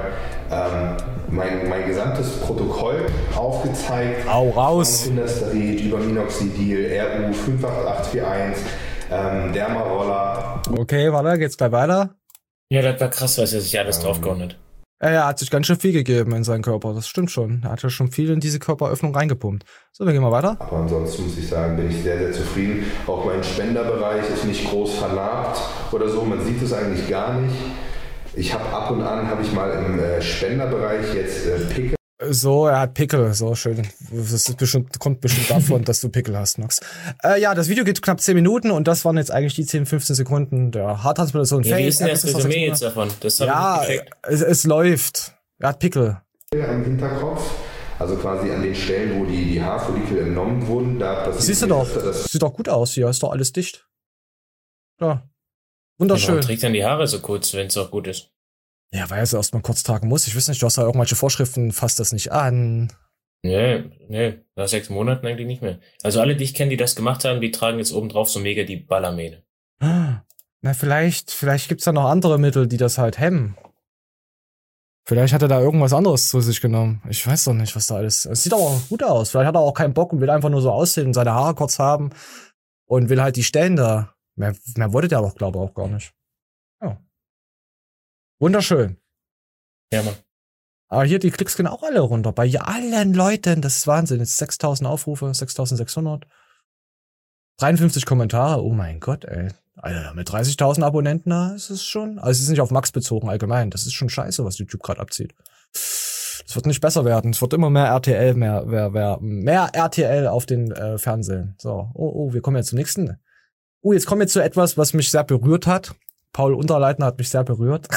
mein gesamtes Protokoll aufgezeigt. Au raus! Von Finasterid über Minoxidil, RU 58841, Dermaroller. Okay, warte, geht's gleich weiter? Ja, das war krass, was er sich alles draufgehauen hat. Er hat sich ganz schön viel gegeben in seinen Körper, das stimmt schon. Er hat ja schon viel in diese Körperöffnung reingepumpt. So, wir gehen mal weiter. Aber ansonsten muss ich sagen, bin ich sehr, sehr zufrieden. Auch mein Spenderbereich ist nicht groß vernarbt oder so, man sieht es eigentlich gar nicht. Ich habe ab und an, habe ich mal im Spenderbereich jetzt Pickel. So, er hat Pickel, so schön. Das ist kommt bestimmt davon, dass du Pickel hast, Max. Ja, das Video geht knapp 10 Minuten und das waren jetzt eigentlich die 10-15 Sekunden der Haartransplantation. Ja, wie ist denn das Resümee jetzt davon? Das ja, es läuft. Er hat Pickel. Am Hinterkopf, also quasi an den Stellen, wo die Haarfollikel entnommen wurden. Da siehst du doch, das sieht doch gut aus hier, ist doch alles dicht. Ja. Wunderschön. Warum trägt dann die Haare so kurz, wenn es auch gut ist? Ja, weil er es erstmal kurz tragen muss. Ich weiß nicht, du hast da irgendwelche Vorschriften, fasst das nicht an. Nee, nach 6 Monaten eigentlich nicht mehr. Also alle, die ich kenne, die das gemacht haben, die tragen jetzt obendrauf so mega die Ballermähne. Na, vielleicht gibt's da noch andere Mittel, die das halt hemmen. Vielleicht hat er da irgendwas anderes zu sich genommen. Ich weiß doch nicht, was da alles. Es sieht aber auch gut aus. Vielleicht hat er auch keinen Bock und will einfach nur so aussehen und seine Haare kurz haben und will halt die Stellen da. Mehr wollte der doch, glaube ich, auch gar nicht. Ja. Wunderschön. Ja, Mann. Aber hier, die Klicks gehen auch alle runter. Bei allen Leuten, das ist Wahnsinn. Jetzt 6.000 Aufrufe, 6.600. 53 Kommentare, oh mein Gott, ey. Alter, mit 30.000 Abonnenten, da ist es schon, also es ist nicht auf Max bezogen allgemein, das ist schon scheiße, was YouTube gerade abzieht. Das wird nicht besser werden, es wird immer mehr RTL, mehr RTL auf den Fernsehen. So, wir kommen jetzt zum nächsten. Jetzt kommen wir zu etwas, was mich sehr berührt hat. Paul Unterleitner hat mich sehr berührt.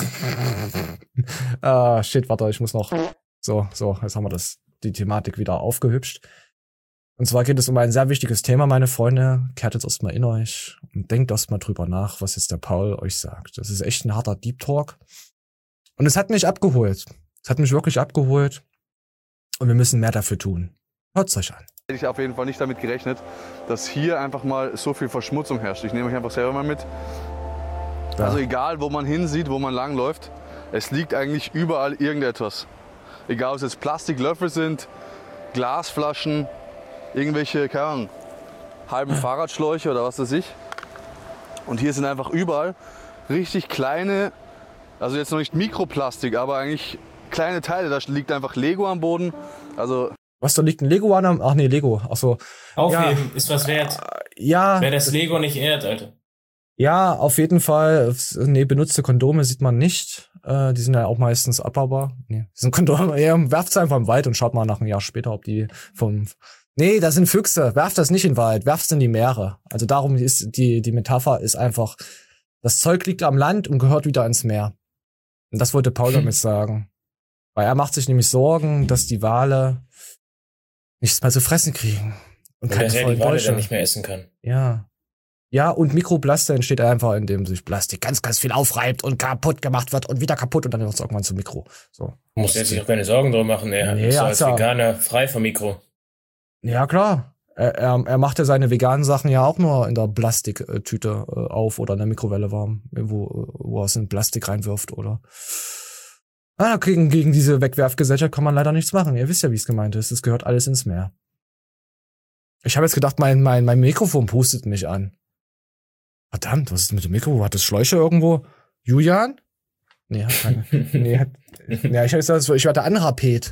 Shit, warte, ich muss noch. So, jetzt haben wir die Thematik wieder aufgehübscht. Und zwar geht es um ein sehr wichtiges Thema, meine Freunde. Kehrt jetzt erstmal in euch und denkt erstmal drüber nach, was jetzt der Paul euch sagt. Das ist echt ein harter Deep Talk. Und es hat mich abgeholt. Es hat mich wirklich abgeholt. Und wir müssen mehr dafür tun. Hört's euch an. Hätte ich auf jeden Fall nicht damit gerechnet, dass hier einfach mal so viel Verschmutzung herrscht. Ich nehme euch einfach selber mal mit. Ja. Also egal, wo man hinsieht, wo man langläuft, es liegt eigentlich überall irgendetwas. Egal, ob es jetzt Plastiklöffel sind, Glasflaschen, irgendwelche, keine Ahnung, halben Fahrradschläuche oder was weiß ich. Und hier sind einfach überall richtig kleine, also jetzt noch nicht Mikroplastik, aber eigentlich kleine Teile. Da liegt einfach Lego am Boden. Also was, da liegt ein Lego an? Ach nee, Lego. Ach so. Aufheben, ist was wert. Ja. Wer das Lego nicht ehrt, Alter. Ja, auf jeden Fall. Nee, benutzte Kondome sieht man nicht. Die sind ja auch meistens abbaubar. Nee, die sind Kondome. Ja, werft's einfach im Wald und schaut mal nach einem Jahr später, ob die Nee, das sind Füchse. Werft das nicht in den Wald, werft's in die Meere. Also darum ist die Metapher ist einfach, das Zeug liegt am Land und gehört wieder ins Meer. Und das wollte Paul damit sagen. Weil er macht sich nämlich Sorgen, dass die Wale nichts mehr zu fressen kriegen. Und dass er die Wale dann nicht mehr essen kann. Ja, und Mikroplastik entsteht einfach, indem sich Plastik ganz, ganz viel aufreibt und kaputt gemacht wird und wieder kaputt und dann wird es irgendwann zu Mikro. So. Muss er sich auch keine Sorgen drum machen. Er ist so als Veganer frei vom Mikro. Ja, klar. Er macht ja seine veganen Sachen ja auch nur in der Plastiktüte auf oder in der Mikrowelle warm, wo er es in Plastik reinwirft, oder? Gegen diese Wegwerfgesellschaft kann man leider nichts machen. Ihr wisst ja, wie es gemeint ist. Es gehört alles ins Meer. Ich habe jetzt gedacht, mein Mikrofon pustet mich an. Verdammt, was ist mit dem Mikro? Hat das Schläuche irgendwo? Julian? Nee, hat keine. Ich werde anrapet.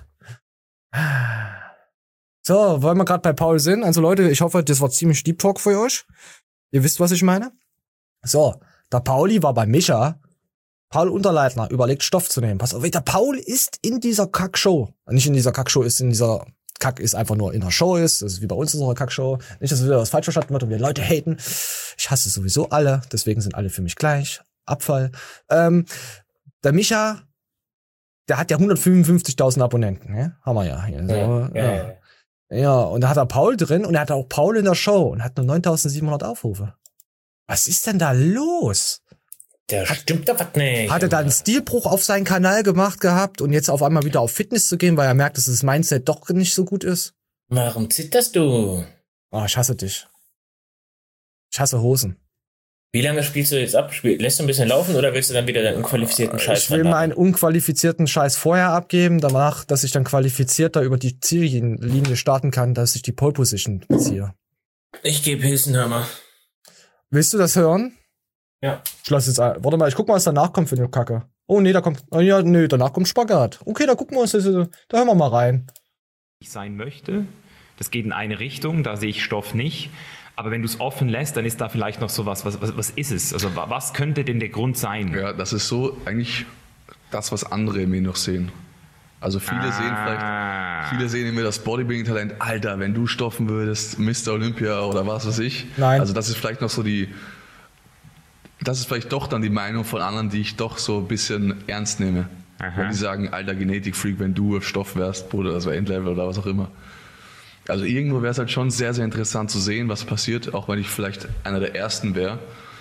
So, weil wir gerade bei Paul sind. Also Leute, ich hoffe, das war ziemlich Deep Talk für euch. Ihr wisst, was ich meine? So, der Pauli war bei Micha. Paul Unterleitner überlegt, Stoff zu nehmen. Pass auf, der Paul ist in dieser Kackshow. Nicht in dieser Kackshow, ist in dieser Kack ist einfach nur in der Show ist. Das ist wie bei uns in unserer Kackshow. Nicht, dass wieder was falsch verstanden wird und wir Leute haten. Ich hasse sowieso alle. Deswegen sind alle für mich gleich. Abfall. Der Micha, der hat ja 155.000 Abonnenten. Ja? Haben wir ja hier. So, ja, und da hat er Paul drin und er hat auch Paul in der Show und hat nur 9.700 Aufrufe. Was ist denn da los? Stimmt doch was nicht. Hat er da einen Stilbruch auf seinen Kanal gemacht gehabt und jetzt auf einmal wieder auf Fitness zu gehen, weil er merkt, dass das Mindset doch nicht so gut ist? Warum zitterst du? Oh, ich hasse dich. Ich hasse Hosen. Wie lange spielst du jetzt ab? Lässt du ein bisschen laufen oder willst du dann wieder deinen unqualifizierten Scheiß Ich will meinen unqualifizierten Scheiß vorher abgeben, danach, dass ich dann qualifizierter über die Ziellinie starten kann, dass ich die Pole Position beziehe. Ich gebe Hilsenhammer. Willst du das hören? Ja. Ich lass jetzt ein. Warte mal, ich guck mal, was danach kommt für eine Kacke. Oh nee, danach kommt Spagat. Okay, da gucken wir uns das, da hören wir mal rein. Ich sein möchte, das geht in eine Richtung, da sehe ich Stoff nicht. Aber wenn du es offen lässt, dann ist da vielleicht noch sowas. Was ist es? Also was könnte denn der Grund sein? Ja, das ist so eigentlich das, was andere in mir noch sehen. Also viele sehen in mir das Bodybuilding-Talent. Alter, wenn du stoffen würdest, Mr. Olympia oder was weiß ich. Nein. Also das ist vielleicht noch so das ist vielleicht doch dann die Meinung von anderen, die ich doch so ein bisschen ernst nehme. Aha. Wenn die sagen, alter Genetik-Freak, wenn du auf Stoff wärst, Bruder, das wäre Endlevel oder was auch immer. Also irgendwo wäre es halt schon sehr, sehr interessant zu sehen, was passiert, auch wenn ich vielleicht einer der Ersten wäre,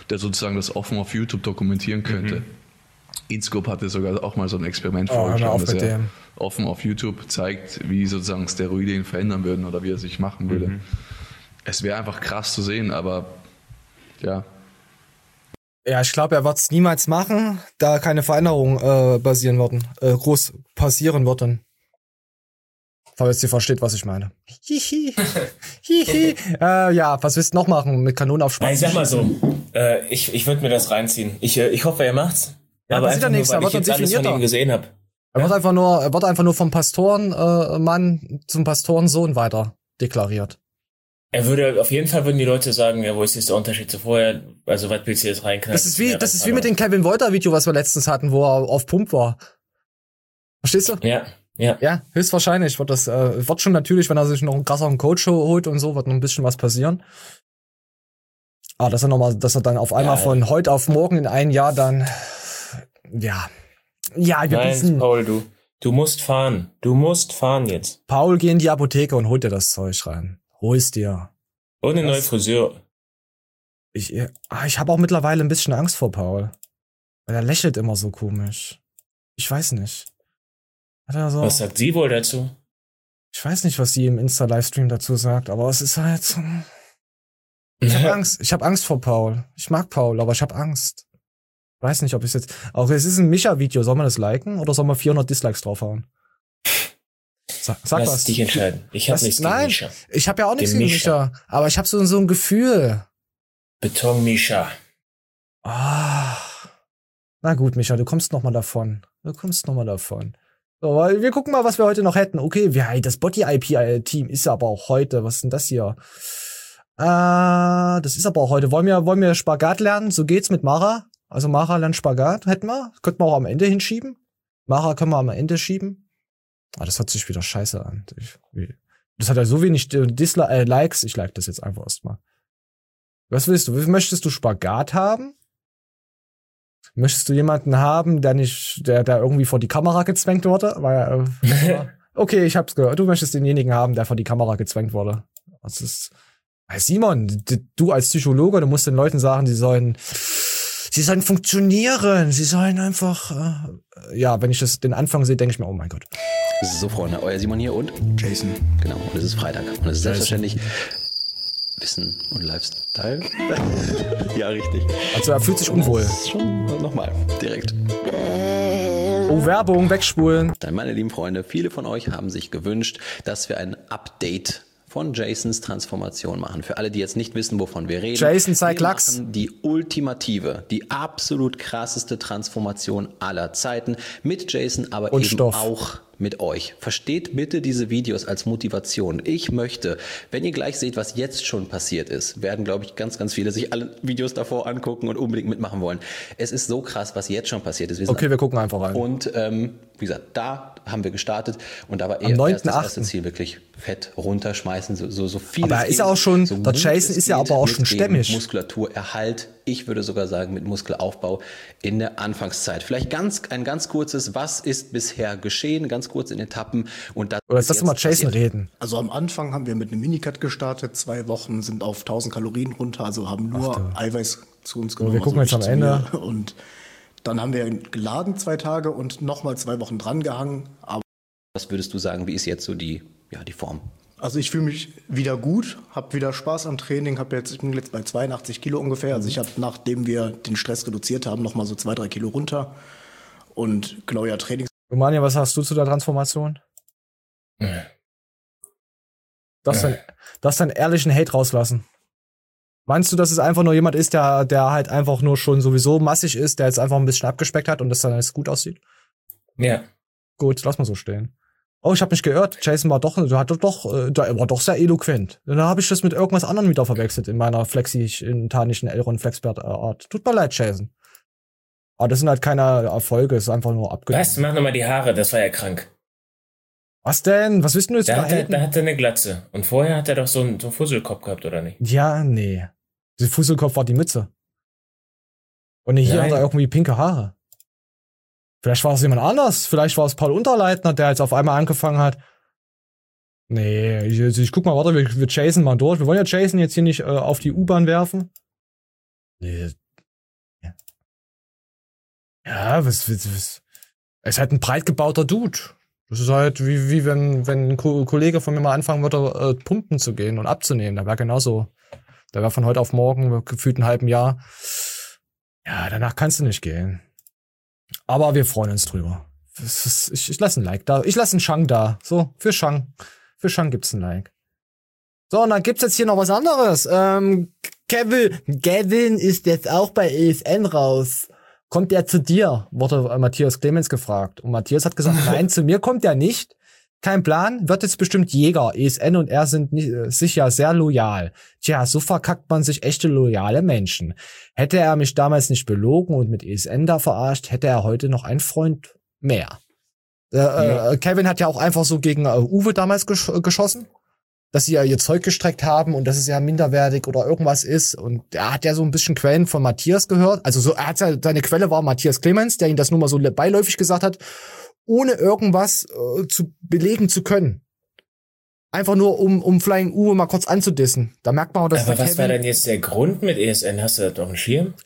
der sozusagen das offen auf YouTube dokumentieren könnte. InScope hatte sogar auch mal so ein Experiment vorgeschlagen, dass er offen auf YouTube zeigt, wie sozusagen Steroide ihn verändern würden oder wie er sich machen würde. Es wäre einfach krass zu sehen, aber ja. Ja, ich glaube, er wird es niemals machen, da keine Veränderungen groß passieren würden. Falls ihr versteht, was ich meine. Hihi. Hihi. Ja, was willst du noch machen mit Kanonen auf Spaß? Ich sag mal so, ich würde mir das reinziehen. Ich hoffe, er macht's. Ja, aber einfach nur, weil ich jetzt alles von ihm gesehen habe. Er wird einfach nur vom Pastorenmann zum Pastorensohn weiter deklariert. Auf jeden Fall würden die Leute sagen, ja, wo ist jetzt der Unterschied zu vorher? Also, was willst du jetzt reinknallen? Das ist wie mit dem Kevin Wolter Video, was wir letztens hatten, wo er auf Pump war. Verstehst du? Ja. Ja, höchstwahrscheinlich wird schon natürlich, wenn er sich noch einen krasseren Coach holt und so, wird noch ein bisschen was passieren. Aber dass er dann auf einmal von heute auf morgen in ein Jahr dann, ja, wir wissen. Paul, du musst fahren. Du musst fahren jetzt. Paul, geh in die Apotheke und hol dir das Zeug rein. Hol's dir. Und eine neue Friseur. Ich habe auch mittlerweile ein bisschen Angst vor Paul. Weil er lächelt immer so komisch. Ich weiß nicht. Was sagt sie wohl dazu? Ich weiß nicht, was sie im Insta-Livestream dazu sagt, aber es ist halt so. Ich habe Angst. Ich habe Angst vor Paul. Ich mag Paul, aber ich habe Angst. Ich weiß nicht, ob ich jetzt. Auch es ist ein Micha-Video. Soll man das liken oder soll man 400 Dislikes draufhauen? Sag Lass was. dich entscheiden. Ich habe nichts gegen Mischa. Ich habe ja auch nichts gegen Mischa. Aber ich habe so ein Gefühl. Beton Mischa. Na gut, Mischa, du kommst noch mal davon. So, wir gucken mal, was wir heute noch hätten. Okay, das Body-IP-Team ist ja aber auch heute. Was ist denn das hier? Das ist aber auch heute. Wollen wir Spagat lernen? So geht's mit Mara. Also Mara lernt Spagat. Hätten wir. Könnten wir auch am Ende hinschieben. Mara können wir am Ende schieben. Das hört sich wieder scheiße an. Das hat ja so wenig Likes. Ich like das jetzt einfach erstmal. Was willst du? Möchtest du Spagat haben? Möchtest du jemanden haben, der irgendwie vor die Kamera gezwängt wurde? Okay, ich hab's gehört. Du möchtest denjenigen haben, der vor die Kamera gezwängt wurde. Das ist. Simon, du als Psychologe, du musst den Leuten sagen, sie sollen funktionieren. Sie sollen einfach. Wenn ich den Anfang sehe, denke ich mir, oh mein Gott. So, Freunde, euer Simon hier und Jason. Genau, und es ist Freitag. Und es ist selbstverständlich Wissen und Lifestyle. Ja, richtig. Also er fühlt sich unwohl. Schon nochmal, direkt. Oh, Werbung, wegspulen. Dann, meine lieben Freunde, viele von euch haben sich gewünscht, dass wir ein Update von Jasons Transformation machen. Für alle, die jetzt nicht wissen, wovon wir reden. Jason zeigt Lachs. Die ultimative, die absolut krasseste Transformation aller Zeiten mit Jason, aber und eben Stoff. auch mit euch. Versteht bitte diese Videos als Motivation. Ich möchte, wenn ihr gleich seht, was jetzt schon passiert ist, werden, glaube ich, ganz, ganz viele sich alle Videos davor angucken und unbedingt mitmachen wollen. Es ist so krass, was jetzt schon passiert ist. Wir gucken einfach rein. Und wie gesagt, da haben wir gestartet und da war erst das erste Ziel wirklich Fett runterschmeißen, so viel. Aber er ist ja auch schon, der Jason ist ja aber auch schon stämmig. Muskulaturerhalt, ich würde sogar sagen mit Muskelaufbau in der Anfangszeit. Vielleicht ein ganz kurzes, was ist bisher geschehen, ganz kurz in Etappen. Und das oder lass mal Jason reden. Also am Anfang haben wir mit einem Minicut gestartet, 2 Wochen, sind auf 1000 Kalorien runter, also haben nur Eiweiß zu uns genommen. Wir gucken jetzt am Ende. Und dann haben wir geladen 2 Tage und nochmal 2 Wochen dran gehangen. Aber was würdest du sagen, wie ist jetzt so die Form? Also ich fühle mich wieder gut, habe wieder Spaß am Training, ich bin jetzt bei 82 Kilo ungefähr. Also ich habe, nachdem wir den Stress reduziert haben, nochmal so 2-3 Kilo runter. Und genau, ja, Training. Romania, was hast du zu der Transformation? Darfst deinen ehrlichen Hate rauslassen. Meinst du, dass es einfach nur jemand ist, der halt einfach nur schon sowieso massig ist, der jetzt einfach ein bisschen abgespeckt hat und das dann alles gut aussieht? Ja. Gut, lass mal so stehen. Oh, ich habe mich geirrt. Jason war doch sehr eloquent. Dann habe ich das mit irgendwas anderem wieder verwechselt in meiner flexitanischen Elrond-Flexbert-Art. Tut mir leid, Jason. Aber das sind halt keine Erfolge, es ist einfach nur abgenommen. Was? Mach nochmal die Haare, das war ja krank. Was denn? Was willst du jetzt da hat er eine Glatze. Und vorher hat er doch so einen Fusselkopf gehabt, oder nicht? Ja, nee. Der Fusselkopf war die Mütze. Und hier hat er irgendwie pinke Haare. Vielleicht war es jemand anders. Vielleicht war es Paul Unterleitner, der jetzt auf einmal angefangen hat. Nee, ich guck mal, warte, wir chasen mal durch. Wir wollen ja Jason jetzt hier nicht auf die U-Bahn werfen. Nee, Ja, was. Er ist halt ein breit gebauter Dude. Das ist halt wie wenn ein Kollege von mir mal anfangen würde, pumpen zu gehen und abzunehmen. Da wäre genauso. Da wäre von heute auf morgen gefühlt ein halben Jahr. Ja, danach kannst du nicht gehen. Aber wir freuen uns drüber. Ich lasse ein Like da. Ich lasse einen Shang da. So, für Shang. Für Shang gibt's ein Like. So, und dann gibt's jetzt hier noch was anderes. Kevin ist jetzt auch bei ESN raus. Kommt der zu dir? Wurde Matthias Clemens gefragt. Und Matthias hat gesagt, nein, zu mir kommt er nicht. Kein Plan, wird jetzt bestimmt Jäger. ESN und er sind sicher sehr loyal. Tja, so verkackt man sich echte loyale Menschen. Hätte er mich damals nicht belogen und mit ESN da verarscht, hätte er heute noch einen Freund mehr. Kevin hat ja auch einfach so gegen Uwe damals geschossen, dass sie ja ihr Zeug gestreckt haben und dass es ja minderwertig oder irgendwas ist. Und er hat ja so ein bisschen Quellen von Matthias gehört. Also so, seine Quelle war Matthias Clemens, der ihm das nur mal so beiläufig gesagt hat, ohne irgendwas zu belegen zu können. Einfach nur, um Flying Uwe mal kurz anzudissen. Da merkt man auch, dass aber was war denn jetzt der Grund mit ESN? Hast du da doch einen Schirm?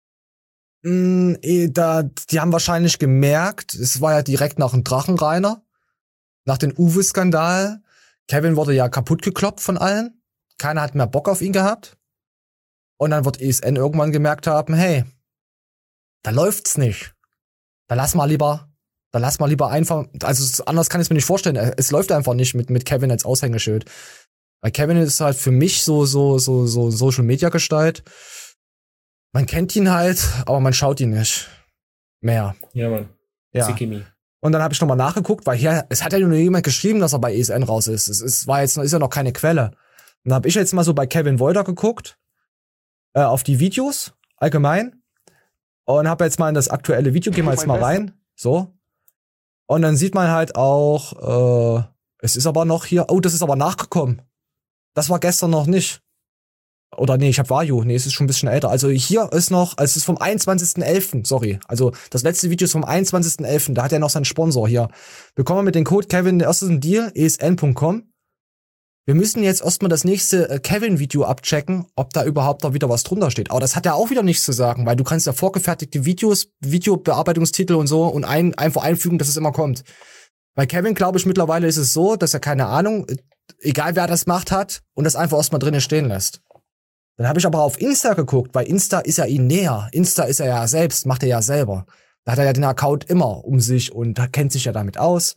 Die haben wahrscheinlich gemerkt, es war ja direkt nach dem Drachenreiner, nach dem Uwe-Skandal. Kevin wurde ja kaputt gekloppt von allen. Keiner hat mehr Bock auf ihn gehabt. Und dann wird ESN irgendwann gemerkt haben, hey, da läuft's nicht. Da lass mal lieber einfach, also anders kann ich es mir nicht vorstellen. Es läuft einfach nicht mit Kevin als Aushängeschild. Weil Kevin ist halt für mich so Social Media Gestalt. Man kennt ihn halt, aber man schaut ihn nicht mehr. Ja, Mann. Ja. Und dann habe ich nochmal nachgeguckt, weil hier, es hat ja nur jemand geschrieben, dass er bei ESN raus ist. Ist ja noch keine Quelle. Und dann habe ich jetzt mal so bei Kevin Wolter geguckt, auf die Videos allgemein. Und habe jetzt mal in das aktuelle Video, gehen wir jetzt mal rein. So. Und dann sieht man halt auch, es ist aber noch hier, das ist aber nachgekommen. Das war gestern noch nicht. Oder nee, ich hab Vario. Nee, es ist schon ein bisschen älter. Also hier ist noch, es ist vom 21.11., sorry. Also das letzte Video ist vom 21.11., da hat er noch seinen Sponsor hier. Bekommen wir mit dem Code Kevin den ersten Deal, esn.com. Wir müssen jetzt erstmal das nächste Kevin-Video abchecken, ob da überhaupt noch wieder was drunter steht. Aber das hat ja auch wieder nichts zu sagen, weil du kannst ja vorgefertigte Videos, Videobearbeitungstitel und so und einfach einfügen, dass es immer kommt. Bei Kevin, glaube ich, mittlerweile ist es so, dass er keine Ahnung, egal wer das macht hat, und das einfach erstmal drinnen stehen lässt. Dann habe ich aber auf Insta geguckt, weil Insta ist ja ihm näher. Insta ist er ja selbst, macht er ja selber. Da hat er ja den Account immer um sich und kennt sich ja damit aus.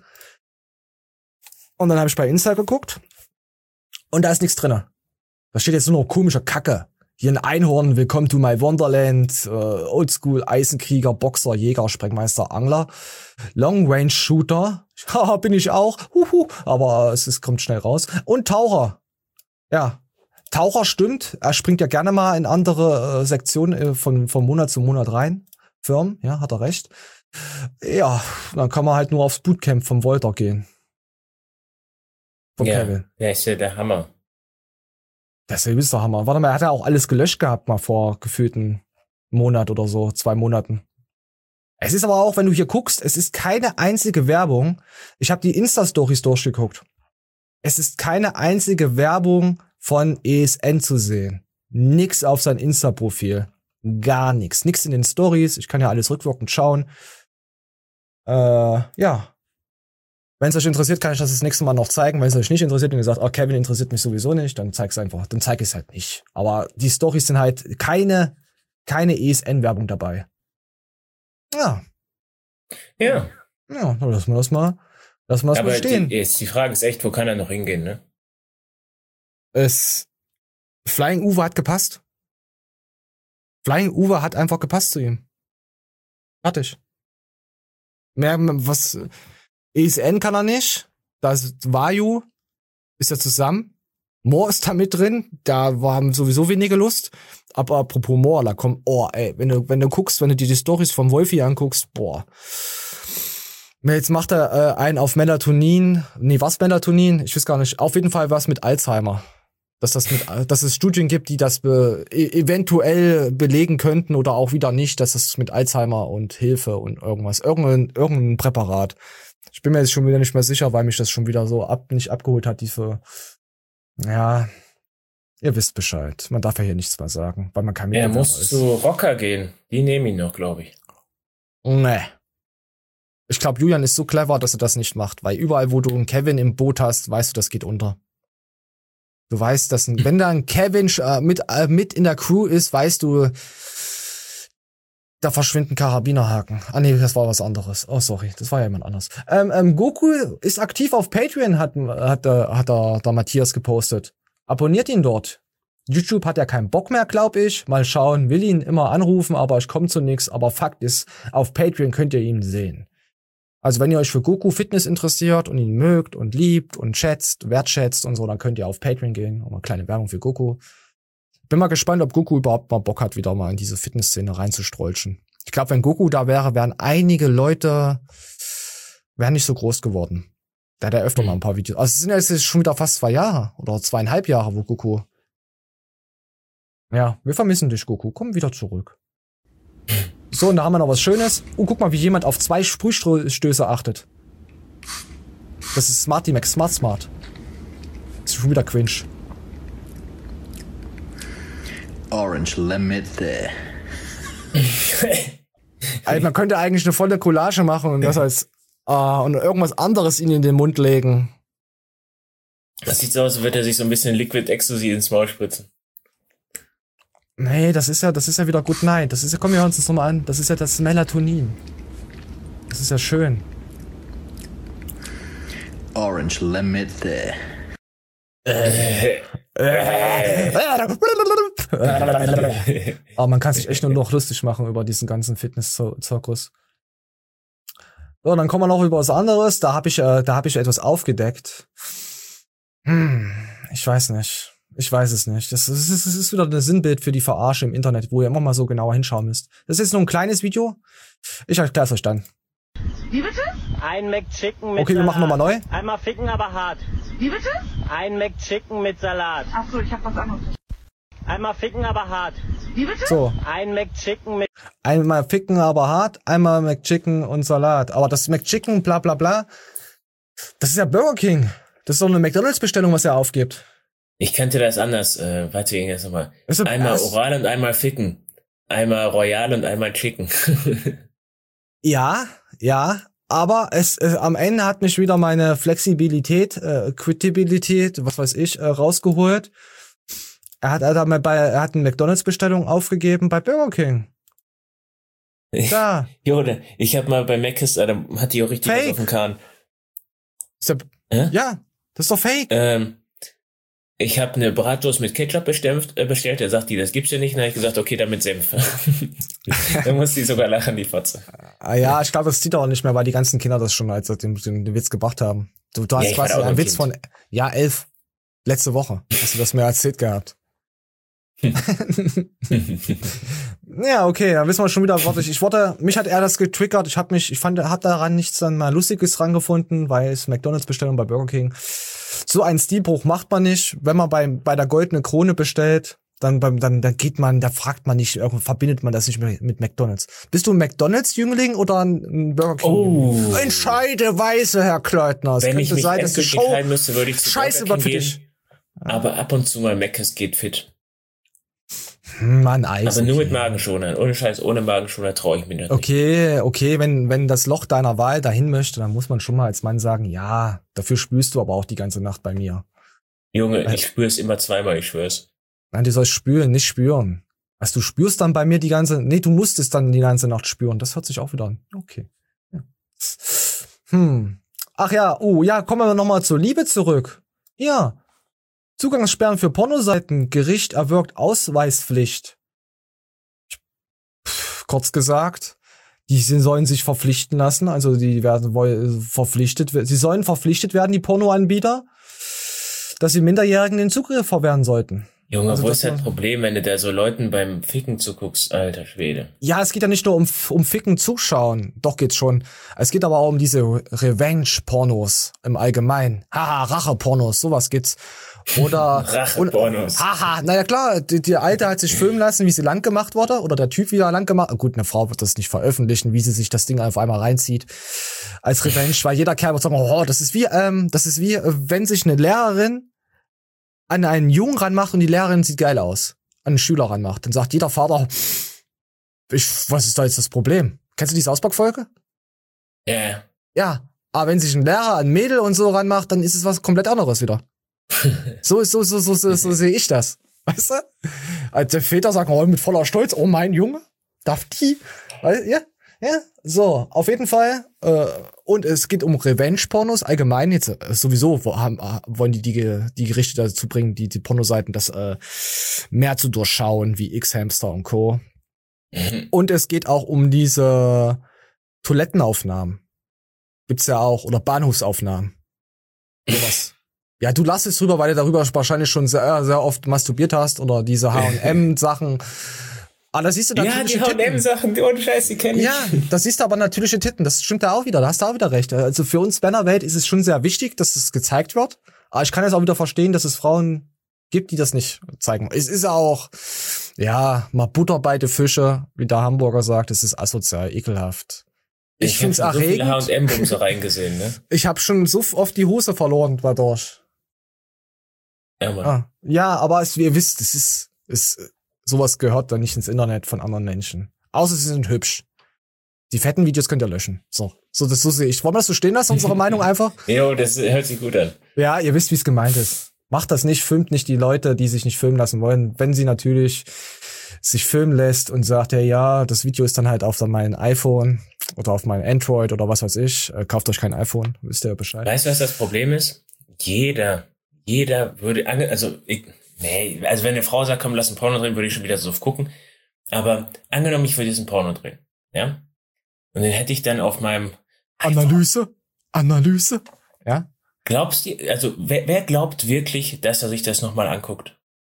Und dann habe ich bei Insta geguckt und da ist nichts drin. Da steht jetzt nur noch komische Kacke. Hier ein Einhorn, Willkommen to my Wonderland, Oldschool, Eisenkrieger, Boxer, Jäger, Sprengmeister, Angler, Long Range Shooter. Haha, bin ich auch. Aber es kommt schnell raus. Und Taucher. Ja. Taucher stimmt, er springt ja gerne mal in andere Sektionen von Monat zu Monat rein. Firmen, ja, hat er recht. Ja, dann kann man halt nur aufs Bootcamp vom Wolter gehen. Von Kevin. Ja, ist ja der Hammer. Das ist der Hammer. Warte mal, er hat ja auch alles gelöscht gehabt mal vor gefühlten Monat oder so, 2 Monaten. Es ist aber auch, wenn du hier guckst, es ist keine einzige Werbung. Ich habe die Insta-Stories durchgeguckt. Es ist keine einzige Werbung von ESN zu sehen. Nix auf sein Insta-Profil. Gar nichts. Nix in den Stories. Ich kann ja alles rückwirkend schauen. Ja. Wenn es euch interessiert, kann ich das nächste Mal noch zeigen. Wenn es euch nicht interessiert und ihr sagt, Kevin interessiert mich sowieso nicht, dann zeig's einfach. Dann zeig ich es halt nicht. Aber die Stories sind halt keine ESN-Werbung dabei. Ja. Ja. Ja, dann lassen wir das mal stehen. Die Frage ist echt, wo kann er noch hingehen, ne? Flying Uwe hat gepasst. Flying Uwe hat einfach gepasst zu ihm. Fertig. Mehr, was, ESN kann er nicht. Das Vario ist ja zusammen. Moore ist da mit drin. Da haben sowieso wenige Lust. Aber apropos Moore, da kommt, wenn du guckst, wenn du dir die Storys vom Wolfi anguckst, boah. Jetzt macht er einen auf Melatonin. Nee, was Melatonin? Ich weiß gar nicht. Auf jeden Fall was mit Alzheimer. Dass es Studien gibt, die das eventuell belegen könnten oder auch wieder nicht, dass es mit Alzheimer und Hilfe und irgendein Präparat. Ich bin mir jetzt schon wieder nicht mehr sicher, weil mich das schon wieder so nicht abgeholt hat, ja, ihr wisst Bescheid. Man darf ja hier nichts mehr sagen, weil man kein Er muss zu Rocker gehen. Die nehmen ihn noch, glaube ich. Nee. Ich glaube, Julian ist so clever, dass er das nicht macht, weil überall, wo du einen Kevin im Boot hast, weißt du, das geht unter. Du weißt, dass wenn da ein Kevin mit in der Crew ist, weißt du, da verschwinden Karabinerhaken. Ah nee, das war was anderes. Oh sorry, das war ja jemand anders. Goku ist aktiv auf Patreon, hat der Matthias gepostet. Abonniert ihn dort. YouTube hat ja keinen Bock mehr, glaube ich. Mal schauen, will ihn immer anrufen, aber ich komme zu nichts. Aber Fakt ist, auf Patreon könnt ihr ihn sehen. Also wenn ihr euch für Goku Fitness interessiert und ihn mögt und liebt und schätzt, wertschätzt und so, dann könnt ihr auf Patreon gehen. Auch mal kleine Werbung für Goku. Bin mal gespannt, ob Goku überhaupt mal Bock hat, wieder mal in diese Fitnessszene reinzustrolchen. Ich glaube, wenn Goku da wäre, wären einige Leute nicht so groß geworden. Da hat er öfter mal ein paar Videos. Also es sind jetzt schon wieder fast 2 Jahre oder 2,5 Jahre, wo Goku. Ja, wir vermissen dich, Goku. Komm wieder zurück. So, und da haben wir noch was Schönes. Oh, guck mal, wie jemand auf 2 Sprühstöße achtet. Das ist Smarty Mac Smart. Das ist schon wieder cringe. Orange Limette. Also man könnte eigentlich eine volle Collage machen und das als und irgendwas anderes in den Mund legen. Das sieht so aus, als würde er sich so ein bisschen Liquid Ecstasy ins Maul spritzen. Nee, das ist ja wieder gut. Nein, das ist ja, komm, wir hören uns das nochmal an. Das ist ja das Melatonin. Das ist ja schön. Orange Limette. Aber man kann sich echt nur noch lustig machen über diesen ganzen Fitness-Zirkus. So, dann kommen wir noch über was anderes. Da hab ich etwas aufgedeckt. Ich weiß nicht. Ich weiß es nicht. Das ist wieder ein Sinnbild für die Verarsche im Internet, wo ihr immer mal so genauer hinschauen müsst. Das ist jetzt nur ein kleines Video. Ich erkläre es euch dann. Wie bitte? Ein McChicken mit Okay, wir machen nochmal neu. Einmal ficken, aber hart. Wie bitte? Ein McChicken mit Salat. Ach so, ich hab was anderes. Einmal ficken, aber hart. Wie bitte? So. Ein McChicken mit... Einmal ficken, aber hart. Einmal McChicken und Salat. Aber das McChicken, bla bla bla, das ist ja Burger King. Das ist doch eine McDonalds-Bestellung, was er aufgibt. Ich kannte das anders. Warte, jetzt nochmal. Einmal oral und einmal ficken. Einmal royal und einmal chicken. Ja. Aber am Ende hat mich wieder meine Flexibilität, Quitabilität, was weiß ich, rausgeholt. Er hat eine McDonalds-Bestellung aufgegeben bei Burger King. Da. Jode, ich hab mal bei Mc's, da hat die auch richtig was auf dem Kahn. Ja, das ist doch fake. Ich habe eine Bratwurst mit Ketchup bestellt. Er sagt, das gibt's ja nicht. Dann habe ich gesagt, okay, dann mit Senf. Dann muss die sogar lachen, die Fotze. Ja, ich glaube, das zieht auch nicht mehr, weil die ganzen Kinder das schon als den Witz gebracht haben. Du hast quasi einen Witz von 11. Letzte Woche hast du das mir erzählt gehabt. Ja, okay, dann wissen wir schon wieder, mich hat er das getriggert. Ich hab daran nichts dann mal Lustiges rangefunden, weil es McDonalds-Bestellung bei Burger King. So einen Stilbruch macht man nicht. Wenn man bei der Goldene Krone bestellt, dann fragt man nicht, verbindet man das nicht mit McDonalds. Bist du ein McDonalds-Jüngling oder ein Burger King? Oh. Entscheide weise, Herr Kleutner. Wenn ich mich endgültig entscheiden müsste, würde ich zu Scheiße Burger King für dich. gehen. Aber ab und zu mal Mc's geht fit. Mann, Eis. Aber nur mit Magenschonern. Ohne Scheiß, ohne Magenschoner traue ich mir das nicht. Okay, wenn das Loch deiner Wahl dahin möchte, dann muss man schon mal als Mann sagen, ja, dafür spürst du aber auch die ganze Nacht bei mir. Junge, ich spüre es immer zweimal, ich schwör's. Nein, du sollst spüren, nicht spüren. Also du spürst dann bei mir du musst es dann die ganze Nacht spüren. Das hört sich auch wieder an. Okay. Ja. Ach ja, kommen wir nochmal zur Liebe zurück. Ja. Zugangssperren für Pornoseiten. Gericht erwirkt Ausweispflicht. Kurz gesagt, die sollen sich verpflichten lassen. Also die werden verpflichtet. Sie sollen verpflichtet werden, die Pornoanbieter, dass sie Minderjährigen den Zugriff verwehren sollten. Junge, wo ist das Problem, wenn du da so Leuten beim Ficken zuguckst, alter Schwede? Ja, es geht ja nicht nur um Ficken zuschauen. Doch geht's schon. Es geht aber auch um diese Revenge-Pornos im Allgemeinen. Haha, Rache-Pornos, sowas gibt's. Oder Rache-Pornos. Haha, naja klar, die Alte hat sich filmen lassen, wie sie lang gemacht wurde. Oder der Typ wieder lang gemacht. Gut, eine Frau wird das nicht veröffentlichen, wie sie sich das Ding auf einmal reinzieht. Als Revenge, weil jeder Kerl wird sagen, oh, das ist wie, wenn sich eine Lehrerin an einen Jungen ranmacht und die Lehrerin sieht geil aus, an einen Schüler ranmacht, dann sagt jeder Vater, was ist da jetzt das Problem? Kennst du die South Park-Folge? Ja. Ja, aber wenn sich ein Lehrer an Mädel und so ranmacht, dann ist es was komplett anderes wieder. So sehe ich das. Weißt du? Also die Väter sagen oh, mit voller Stolz, oh mein Junge, darf die? Weißt, ja, so, auf jeden Fall. Und es geht um Revenge-Pornos allgemein. Jetzt sowieso wollen die Gerichte dazu bringen, die Pornoseiten das mehr zu durchschauen, wie X-Hamster und Co. Und es geht auch um diese Toilettenaufnahmen. Gibt's ja auch, oder Bahnhofsaufnahmen. Sowas. Ja, du lass es drüber, weil du darüber wahrscheinlich schon sehr, sehr oft masturbiert hast oder diese H&M-Sachen. Aber da siehst du natürliche Titten. Ja, die H&M-Sachen, ohne Scheiß, die kenn ich. Ja, das siehst du aber natürliche Titten. Das stimmt da auch wieder. Da hast du auch wieder recht. Also für uns Männerwelt ist es schon sehr wichtig, dass es gezeigt wird. Aber ich kann jetzt auch wieder verstehen, dass es Frauen gibt, die das nicht zeigen. Es ist auch, ja, mal Butter bei den Fische, wie der Hamburger sagt. Es ist asozial, ekelhaft. Ich find's erregend. Ich habe so viele H&M-Bumse reingesehen, ne? Ich habe schon so oft die Hose verloren dadurch. Ja, Mann. Ja, aber ihr wisst, sowas gehört dann nicht ins Internet von anderen Menschen. Außer sie sind hübsch. Die fetten Videos könnt ihr löschen. So sehe ich. Wollen wir das so stehen lassen, unsere Meinung einfach? Jo, das hört sich gut an. Ja, ihr wisst, wie es gemeint ist. Macht das nicht, filmt nicht die Leute, die sich nicht filmen lassen wollen. Wenn sie natürlich sich filmen lässt und sagt, ja, das Video ist dann halt auf mein iPhone oder auf mein Android oder was weiß ich, kauft euch kein iPhone, wisst ihr Bescheid. Weißt du, was das Problem ist? Jeder würde, also wenn eine Frau sagt, komm, lass ein Porno drehen, würde ich schon wieder so gucken. Aber angenommen, ich würde jetzt ein Porno drehen, ja? Und den hätte ich dann auf meinem Analyse, ja? Glaubst du, also wer glaubt wirklich, dass er sich das nochmal anguckt?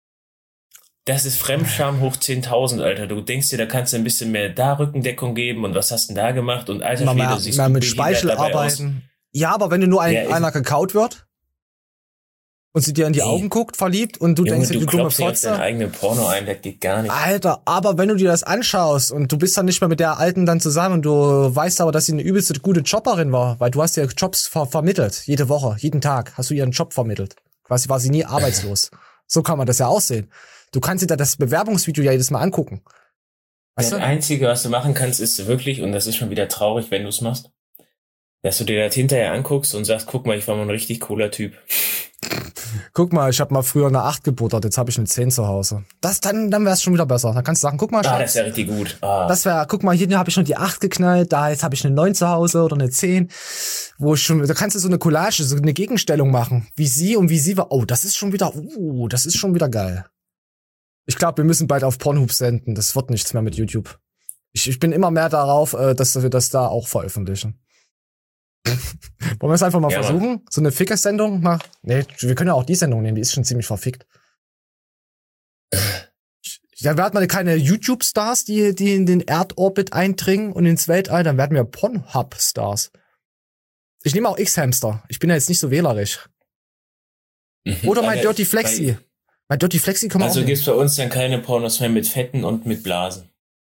Das ist Fremdscham hoch 10.000, Alter. Du denkst dir, da kannst du ein bisschen mehr da Rückendeckung geben und was hast du denn da gemacht? Und alter Schwede, siehst du mit Speichel arbeiten. Ja, aber wenn du nur einer gekaut wird und sie dir in die Augen guckt, verliebt und du denkst dir, du dumme Fotze. Deinen eigenen Porno ein, das geht gar nicht. Alter, aber wenn du dir das anschaust und du bist dann nicht mehr mit der Alten dann zusammen und du weißt aber, dass sie eine übelste gute Jobberin war, weil du hast ja Jobs vermittelt, jede Woche, jeden Tag hast du ihren Job vermittelt. Quasi war sie nie arbeitslos. So kann man das ja aussehen. Du kannst dir da das Bewerbungsvideo ja jedes Mal angucken. Weißt du? Das Einzige, was du machen kannst, ist wirklich, und das ist schon wieder traurig, wenn du es machst, dass du dir das hinterher anguckst und sagst, guck mal, ich war mal ein richtig cooler Typ. Guck mal, ich habe mal früher eine 8 gebuttert, jetzt habe ich eine 10 zu Hause. Dann wäre es schon wieder besser. Dann kannst du sagen, guck mal, Schatz, das ist ja richtig gut. Guck mal, hier habe ich schon die 8 geknallt, da jetzt habe ich eine 9 zu Hause oder eine 10, da kannst du so eine Collage, so eine Gegenstellung machen, wie sie und wie sie war. Oh, das ist schon wieder geil. Ich glaube, wir müssen bald auf Pornhub senden. Das wird nichts mehr mit YouTube. Ich bin immer mehr darauf, dass wir das da auch veröffentlichen. Wollen wir es einfach mal versuchen? Mann. So eine Ficker-Sendung? Nee, wir können ja auch die Sendung nehmen, die ist schon ziemlich verfickt. Dann werden wir keine YouTube-Stars, die in den Erdorbit eindringen und ins Weltall, dann werden wir Pornhub-Stars. Ich nehme auch X-Hamster. Ich bin ja jetzt nicht so wählerisch. Oder mein Dirty Flexi. Mein Dirty Flexi kann man auch. Also gibt's bei uns dann keine Pornos mehr mit Fetten und mit Blasen.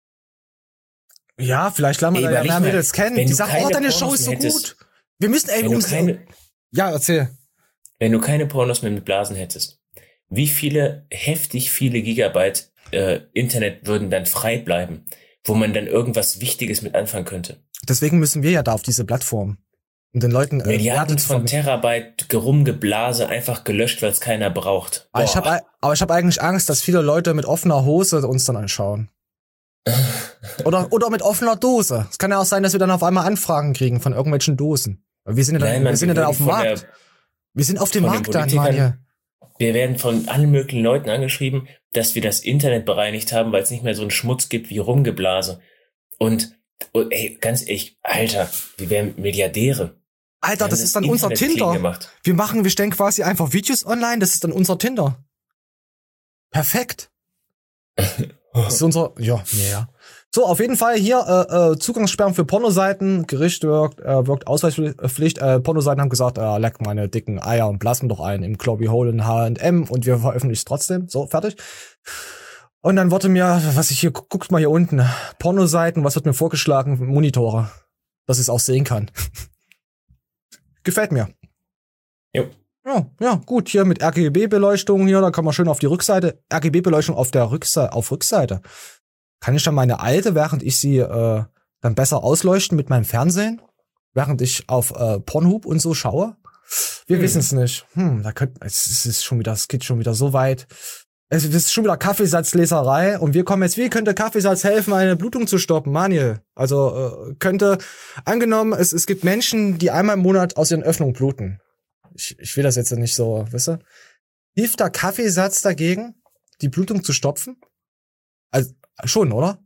Ja, vielleicht lernen wir da ja mehr Mädels kennen. Die sagen, oh, deine Show ist so gut. Wir müssen ja, erzähl. Wenn du keine Pornos mehr mit Blasen hättest, wie viele Gigabyte Internet würden dann frei bleiben, wo man dann irgendwas Wichtiges mit anfangen könnte? Deswegen müssen wir ja da auf diese Plattform. Und den Leuten Milliarden von Terabyte Rumgeblase einfach gelöscht, weil es keiner braucht. Aber ich hab eigentlich Angst, dass viele Leute mit offener Hose uns dann anschauen. oder mit offener Dose. Es kann ja auch sein, dass wir dann auf einmal Anfragen kriegen von irgendwelchen Dosen. Wir sind ja dann auf dem Markt. Wir sind auf dem Markt dann, Mann. Wir werden von allen möglichen Leuten angeschrieben, dass wir das Internet bereinigt haben, weil es nicht mehr so einen Schmutz gibt wie Rumgeblase. Und ey, ganz ehrlich, Alter, wir wären Milliardäre. Alter, das ist dann unser Tinder. Wir stellen quasi einfach Videos online, das ist dann unser Tinder. Perfekt. Das ist unser, ja. So, auf jeden Fall hier, Zugangssperren für Pornoseiten, Gericht wirkt Ausweispflicht, Pornoseiten haben gesagt, leck meine dicken Eier und blasen doch ein im Glory Hole in H&M und wir veröffentlichen es trotzdem. So, fertig. Und dann wurde mir, guckt mal hier unten, Pornoseiten, was wird mir vorgeschlagen? Monitore, dass ich es auch sehen kann. Gefällt mir. Jo. Ja, gut, hier mit RGB-Beleuchtung hier, da kann man schön auf die Rückseite, RGB-Beleuchtung auf Rückseite. Kann ich dann meine alte, während ich sie dann dann besser ausleuchten mit meinem Fernsehen, während ich auf Pornhub und so schaue? Wir wissen es nicht. Es geht schon wieder so weit. Es ist schon wieder Kaffeesatzleserei und wir kommen jetzt, wie könnte Kaffeesatz helfen, eine Blutung zu stoppen, Manuel? Also angenommen, es gibt Menschen, die einmal im Monat aus ihren Öffnungen bluten. Ich will das jetzt nicht so, weißt du? Hilft da Kaffeesatz dagegen, die Blutung zu stopfen? Also, schon, oder?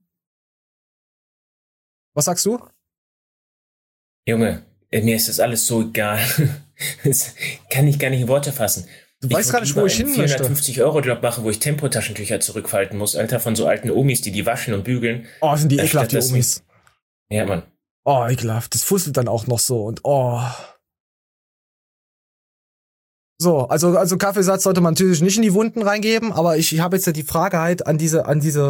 Was sagst du? Junge, mir ist das alles so egal. Das kann ich gar nicht in Worte fassen. Du weißt gar nicht, wo ich hin möchte. 450 € Job machen, wo ich Tempotaschentücher zurückfalten muss, Alter, von so alten Omis, die waschen und bügeln. Oh, sind die ekelhaft, die Omis. Ja, Mann. Oh, ekelhaft. Das fusselt dann auch noch so und oh. So, also Kaffeesatz sollte man natürlich nicht in die Wunden reingeben, aber ich habe jetzt ja die Frage halt an diese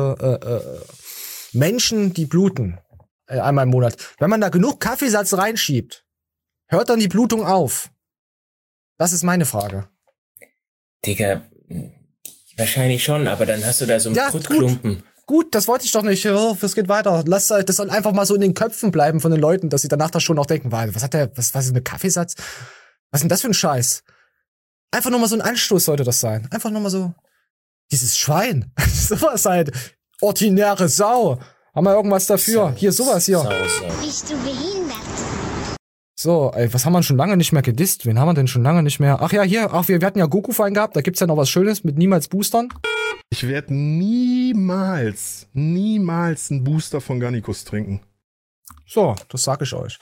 Menschen, die bluten einmal im Monat. Wenn man da genug Kaffeesatz reinschiebt, hört dann die Blutung auf? Das ist meine Frage. Digga, wahrscheinlich schon, aber dann hast du da so einen Brutklumpen. Gut, das wollte ich doch nicht. Es geht weiter. Das soll einfach mal so in den Köpfen bleiben von den Leuten, dass sie danach da schon auch denken, was ist mit Kaffeesatz? Was ist denn das für ein Scheiß? Einfach nur mal so ein Anstoß sollte das sein. Einfach nur mal so, dieses Schwein. Sowas halt. Ordinäre Sau. Haben wir irgendwas dafür? Hier, sowas hier. Bist du behindert? So, ey, was haben wir schon lange nicht mehr gedisst? Wen haben wir denn schon lange nicht mehr? Ach ja, hier, wir hatten ja Goku-Fein gehabt, da gibt's ja noch was Schönes mit niemals Boostern. Ich werde niemals einen Booster von Garnicus trinken. So, das sag ich euch.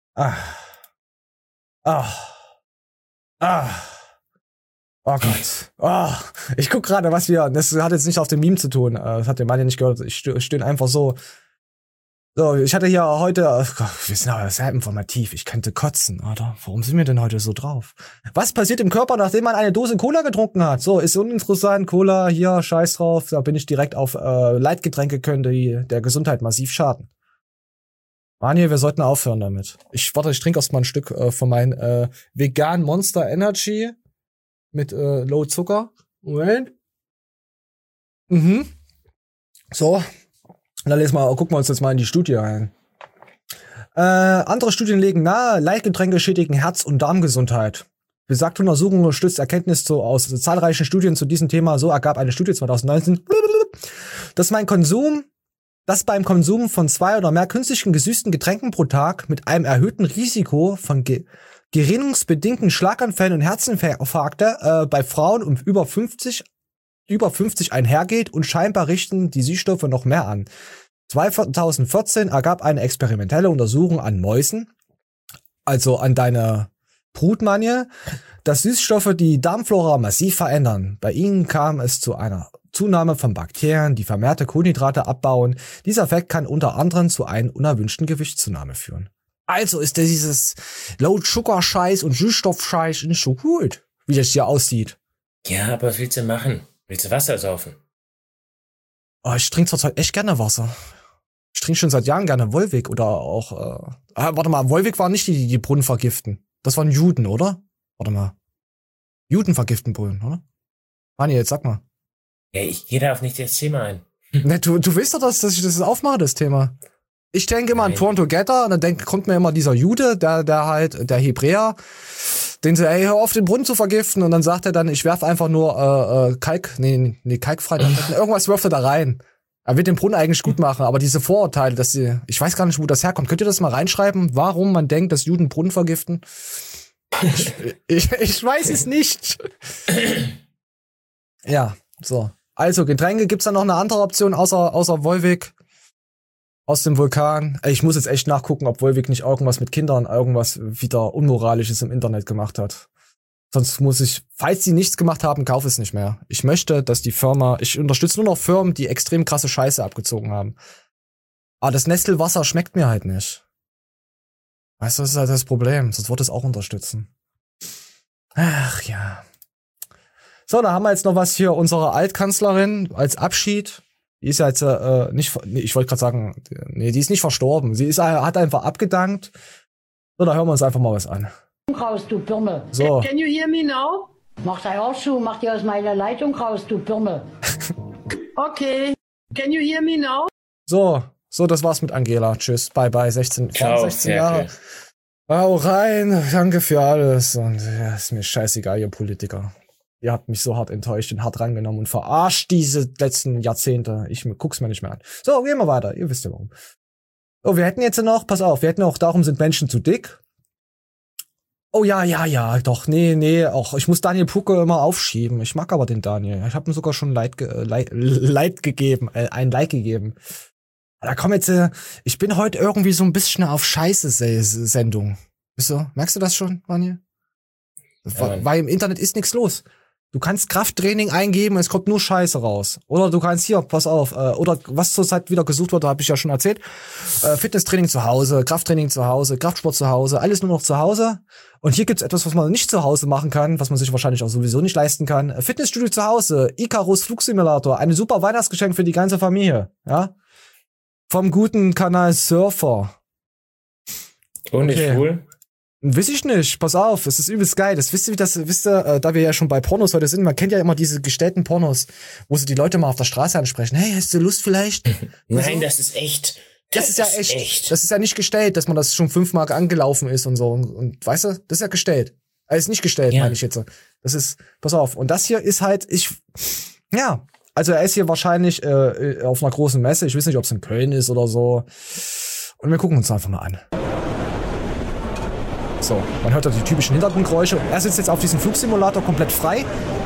Oh Gott. Oh, ich guck gerade, das hat jetzt nicht auf dem Meme zu tun. Das hat der Mann ja nicht gehört. Ich stöhne einfach so. So, ich hatte hier heute, wir sind aber sehr informativ, ich könnte kotzen, oder? Warum sind wir denn heute so drauf? Was passiert im Körper, nachdem man eine Dose Cola getrunken hat? So, ist uninteressant, Cola, hier, scheiß drauf, da bin ich direkt auf Leitgetränke, können die der Gesundheit massiv schaden. Manuel, wir sollten aufhören damit. Ich trinke erst mal ein Stück von meinem vegan Monster Energy mit Low Zucker. Moment. So. Und dann gucken wir uns jetzt mal in die Studie ein. Andere Studien legen nahe, Leitgetränke schädigen Herz- und Darmgesundheit. Besagte Untersuchung unterstützt Erkenntnis aus zahlreichen Studien zu diesem Thema. So ergab eine Studie 2019, dass beim Konsum von 2 oder mehr künstlichen gesüßten Getränken pro Tag mit einem erhöhten Risiko von gerinnungsbedingten Schlaganfällen und Herzinfarkte bei Frauen um über 50 einhergeht und scheinbar richten die Süßstoffe noch mehr an. 2014 ergab eine experimentelle Untersuchung an Mäusen, also an deine Brutmanie, dass Süßstoffe die Darmflora massiv verändern. Bei ihnen kam es zu einer Zunahme von Bakterien, die vermehrte Kohlenhydrate abbauen. Dieser Effekt kann unter anderem zu einer unerwünschten Gewichtszunahme führen. Also ist dieses Low-Sugar-Scheiß und Süßstoff-Scheiß nicht so gut, wie das hier aussieht. Ja, aber was willst du machen? Willst du Wasser saufen? Oh, ich trinke zurzeit echt gerne Wasser. Ich trinke schon seit Jahren gerne Volvic oder auch, warte mal, Volvic waren nicht die Brunnen vergiften. Das waren Juden, oder? Warte mal. Juden vergiften Brunnen, oder? Mani, jetzt sag mal. Ja, ich gehe da auf nicht das Thema ein. Ne, du weißt doch, dass ich das aufmache, das Thema. Ich denke immer an Torn Together und dann kommt mir immer dieser Jude, der Hebräer, den so, hör auf, den Brunnen zu vergiften, und dann sagt er dann, ich werf einfach nur kalkfrei, irgendwas wirft er da rein. Er wird den Brunnen eigentlich gut machen, aber diese Vorurteile, ich weiß gar nicht, wo das herkommt. Könnt ihr das mal reinschreiben, warum man denkt, dass Juden Brunnen vergiften? Ich weiß es nicht. Ja, so. Also, Getränke, gibt's da noch eine andere Option außer Volvic? Aus dem Vulkan. Ich muss jetzt echt nachgucken, ob Volvic nicht irgendwas mit Kindern, irgendwas wieder Unmoralisches im Internet gemacht hat. Sonst muss ich, falls die nichts gemacht haben, kaufe es nicht mehr. Ich möchte, dass ich unterstütze nur noch Firmen, die extrem krasse Scheiße abgezogen haben. Aber das Nestle-Wasser schmeckt mir halt nicht. Weißt du, das ist halt das Problem. Sonst würde ich es auch unterstützen. Ach ja. So, da haben wir jetzt noch was hier, unsere Altkanzlerin als Abschied. Die ist ja jetzt ich wollte gerade sagen, nee, die ist nicht verstorben. Sie hat einfach abgedankt. So, da hören wir uns einfach mal was an. Raus, du Birne. So. Can you hear me now? Mach dein Arsch zu, mach dir aus meiner Leitung raus, du Birne. Okay. Can you hear me now? So So, das war's mit Angela. Tschüss, bye bye, 16 Jahre. Okay. Hau rein, danke für alles. Und ja, ist mir scheißegal, ihr Politiker. Ihr habt mich so hart enttäuscht und hart rangenommen und verarscht diese letzten Jahrzehnte. Ich guck's mir nicht mehr an. So, gehen wir weiter. Ihr wisst ja warum. Oh, wir hätten jetzt noch, pass auf, wir hätten auch, darum sind Menschen zu dick. Oh ja, doch, nee, auch, ich muss Daniel Pucke immer aufschieben. Ich mag aber den Daniel. Ich habe ihm sogar schon ein Like gegeben. Da komm jetzt, ich bin heute irgendwie so ein bisschen auf Scheiße-Sendung. Bist du? Merkst du das schon, Daniel? Weil im Internet ist nichts los. Du kannst Krafttraining eingeben und es kommt nur Scheiße raus. Oder du kannst hier, pass auf, oder was zurzeit wieder gesucht wird, habe ich ja schon erzählt. Fitnesstraining zu Hause, Krafttraining zu Hause, Kraftsport zu Hause, alles nur noch zu Hause. Und hier gibt's etwas, was man nicht zu Hause machen kann, was man sich wahrscheinlich auch sowieso nicht leisten kann. Fitnessstudio zu Hause, Icarus Flugsimulator, ein super Weihnachtsgeschenk für die ganze Familie, ja? Vom guten Kanal Surfer. Und nicht cool? Wiss ich nicht, pass auf, es ist übelst geil. Das wisst ihr, da wir ja schon bei Pornos heute sind, man kennt ja immer diese gestellten Pornos, wo sie die Leute mal auf der Straße ansprechen. Hey, hast du Lust vielleicht? Nein, das ist echt. Das ist ja echt. Das ist ja nicht gestellt, dass man das schon 5-mal angelaufen ist und so. Und weißt du, das ist ja gestellt. Also ist nicht gestellt, meine ich jetzt. Das ist, pass auf. Und das hier ist halt, also er ist hier wahrscheinlich auf einer großen Messe. Ich weiß nicht, ob es in Köln ist oder so. Und wir gucken uns einfach mal an. So, man hört da die typischen Hintergrundgeräusche. Er sitzt jetzt auf diesem Flugsimulator komplett frei.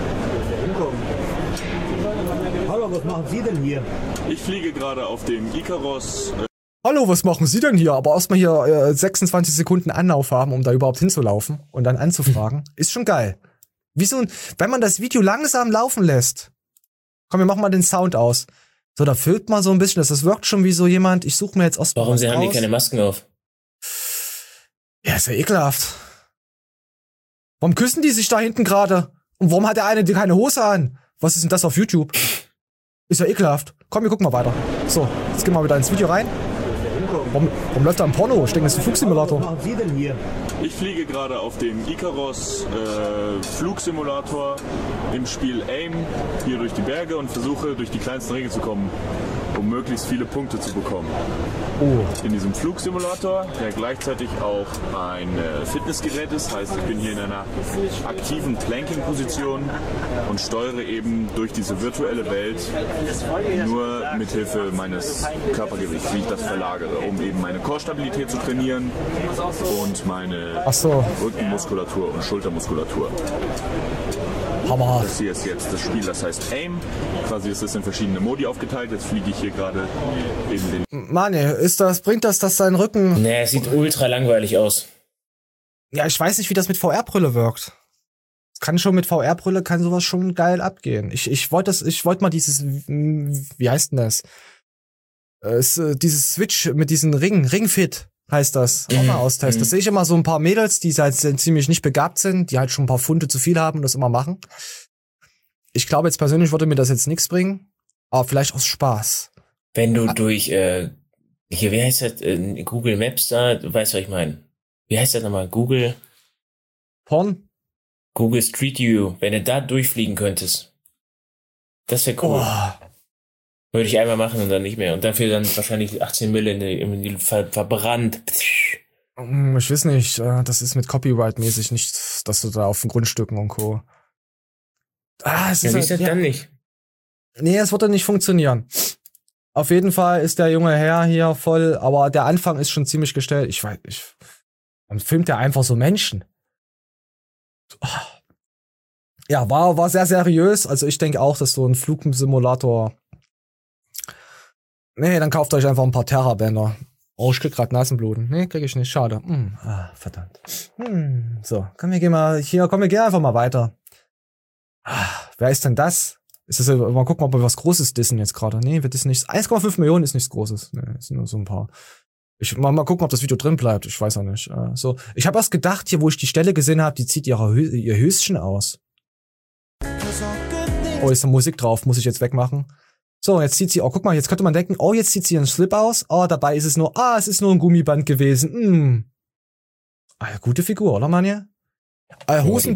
Hallo, was machen Sie denn hier? Ich fliege gerade auf dem Icarus. Hallo, was machen Sie denn hier? Aber erstmal hier 26 Sekunden Anlauf haben, um da überhaupt hinzulaufen und dann anzufragen. Ist schon geil. Wie so wenn man das Video langsam laufen lässt. Komm, wir machen mal den Sound aus. So, da filmt man so ein bisschen. Das wirkt schon wie so jemand, ich suche mir jetzt erstmal Warum haben die keine Masken auf? Ja, ist ja ekelhaft. Warum küssen die sich da hinten gerade? Und warum hat der eine keine Hose an? Was ist denn das auf YouTube? Ist ja ekelhaft. Komm, wir gucken mal weiter. So, jetzt gehen wir wieder ins Video rein. Warum läuft da ein Porno? Ich denke, das ist ein Flugsimulator. Was machen Sie denn hier? Ich fliege gerade auf dem Icarus Flugsimulator im Spiel AIM hier durch die Berge und versuche durch die kleinsten Ringe zu kommen, um möglichst viele Punkte zu bekommen. In diesem Flugsimulator, der gleichzeitig auch ein Fitnessgerät ist, heißt, ich bin hier in einer aktiven Planking-Position und steuere eben durch diese virtuelle Welt nur mithilfe meines Körpergewichts, wie ich das verlagere, um eben meine Core-Stabilität zu trainieren und meine Rückenmuskulatur und Schultermuskulatur. Hammer. Das hier ist jetzt das Spiel, das heißt AIM. Quasi ist es in verschiedene Modi aufgeteilt. Jetzt fliege ich hier gerade eben den... Mann, bringt das deinen Rücken... Nee, es sieht ultra langweilig aus. Ja, ich weiß nicht, wie das mit VR-Brille wirkt. Kann schon mit VR-Brille, kann sowas schon geil abgehen. Ich wollte mal dieses, wie heißt denn das? Dieses Switch mit diesen Ringfit heißt das, auch mal austesten. Das sehe ich immer so ein paar Mädels, die halt ziemlich nicht begabt sind, die halt schon ein paar Funde zu viel haben und das immer machen. Ich glaube jetzt persönlich würde mir das jetzt nichts bringen, aber vielleicht aus Spaß. Wenn du durch, hier, wie heißt das, Google Maps da, du weißt, was ich meine. Wie heißt das nochmal? Google Street View, wenn du da durchfliegen könntest. Das wäre cool. Würde ich einmal machen und dann nicht mehr. Und dafür dann wahrscheinlich 18 Mille verbrannt. Ich weiß nicht, das ist mit Copyright-mäßig nicht, dass du da auf den Grundstücken und Co. Es ist halt, dann nicht. Nee, es wird dann nicht funktionieren. Auf jeden Fall ist der junge Herr hier voll, aber der Anfang ist schon ziemlich gestellt. Dann filmt er einfach so Menschen. Ja, war sehr seriös. Also ich denke auch, dass so ein Flugsimulator... Nee, dann kauft euch einfach ein paar Terra-Bänder. Oh, ich krieg grad Nasenbluten. Nee, krieg ich nicht. Schade. Verdammt. So, komm, wir gehen einfach mal weiter. Wer ist denn das? Mal gucken, ob wir was Großes dissen jetzt gerade. Nee, wird das nicht. 1,5 Millionen ist nichts Großes. Nee, es sind nur so ein paar. Mal gucken, ob das Video drin bleibt. Ich weiß auch nicht. So, ich habe erst gedacht, hier, wo ich die Stelle gesehen habe, die zieht ihr Höschen aus. Oh, ist da Musik drauf. Muss ich jetzt wegmachen. So, jetzt zieht sie, guck mal, jetzt könnte man denken, jetzt zieht sie ihren Slip aus. Dabei ist es nur, es ist nur ein Gummiband gewesen. Gute Figur, oder, Manja? Hosen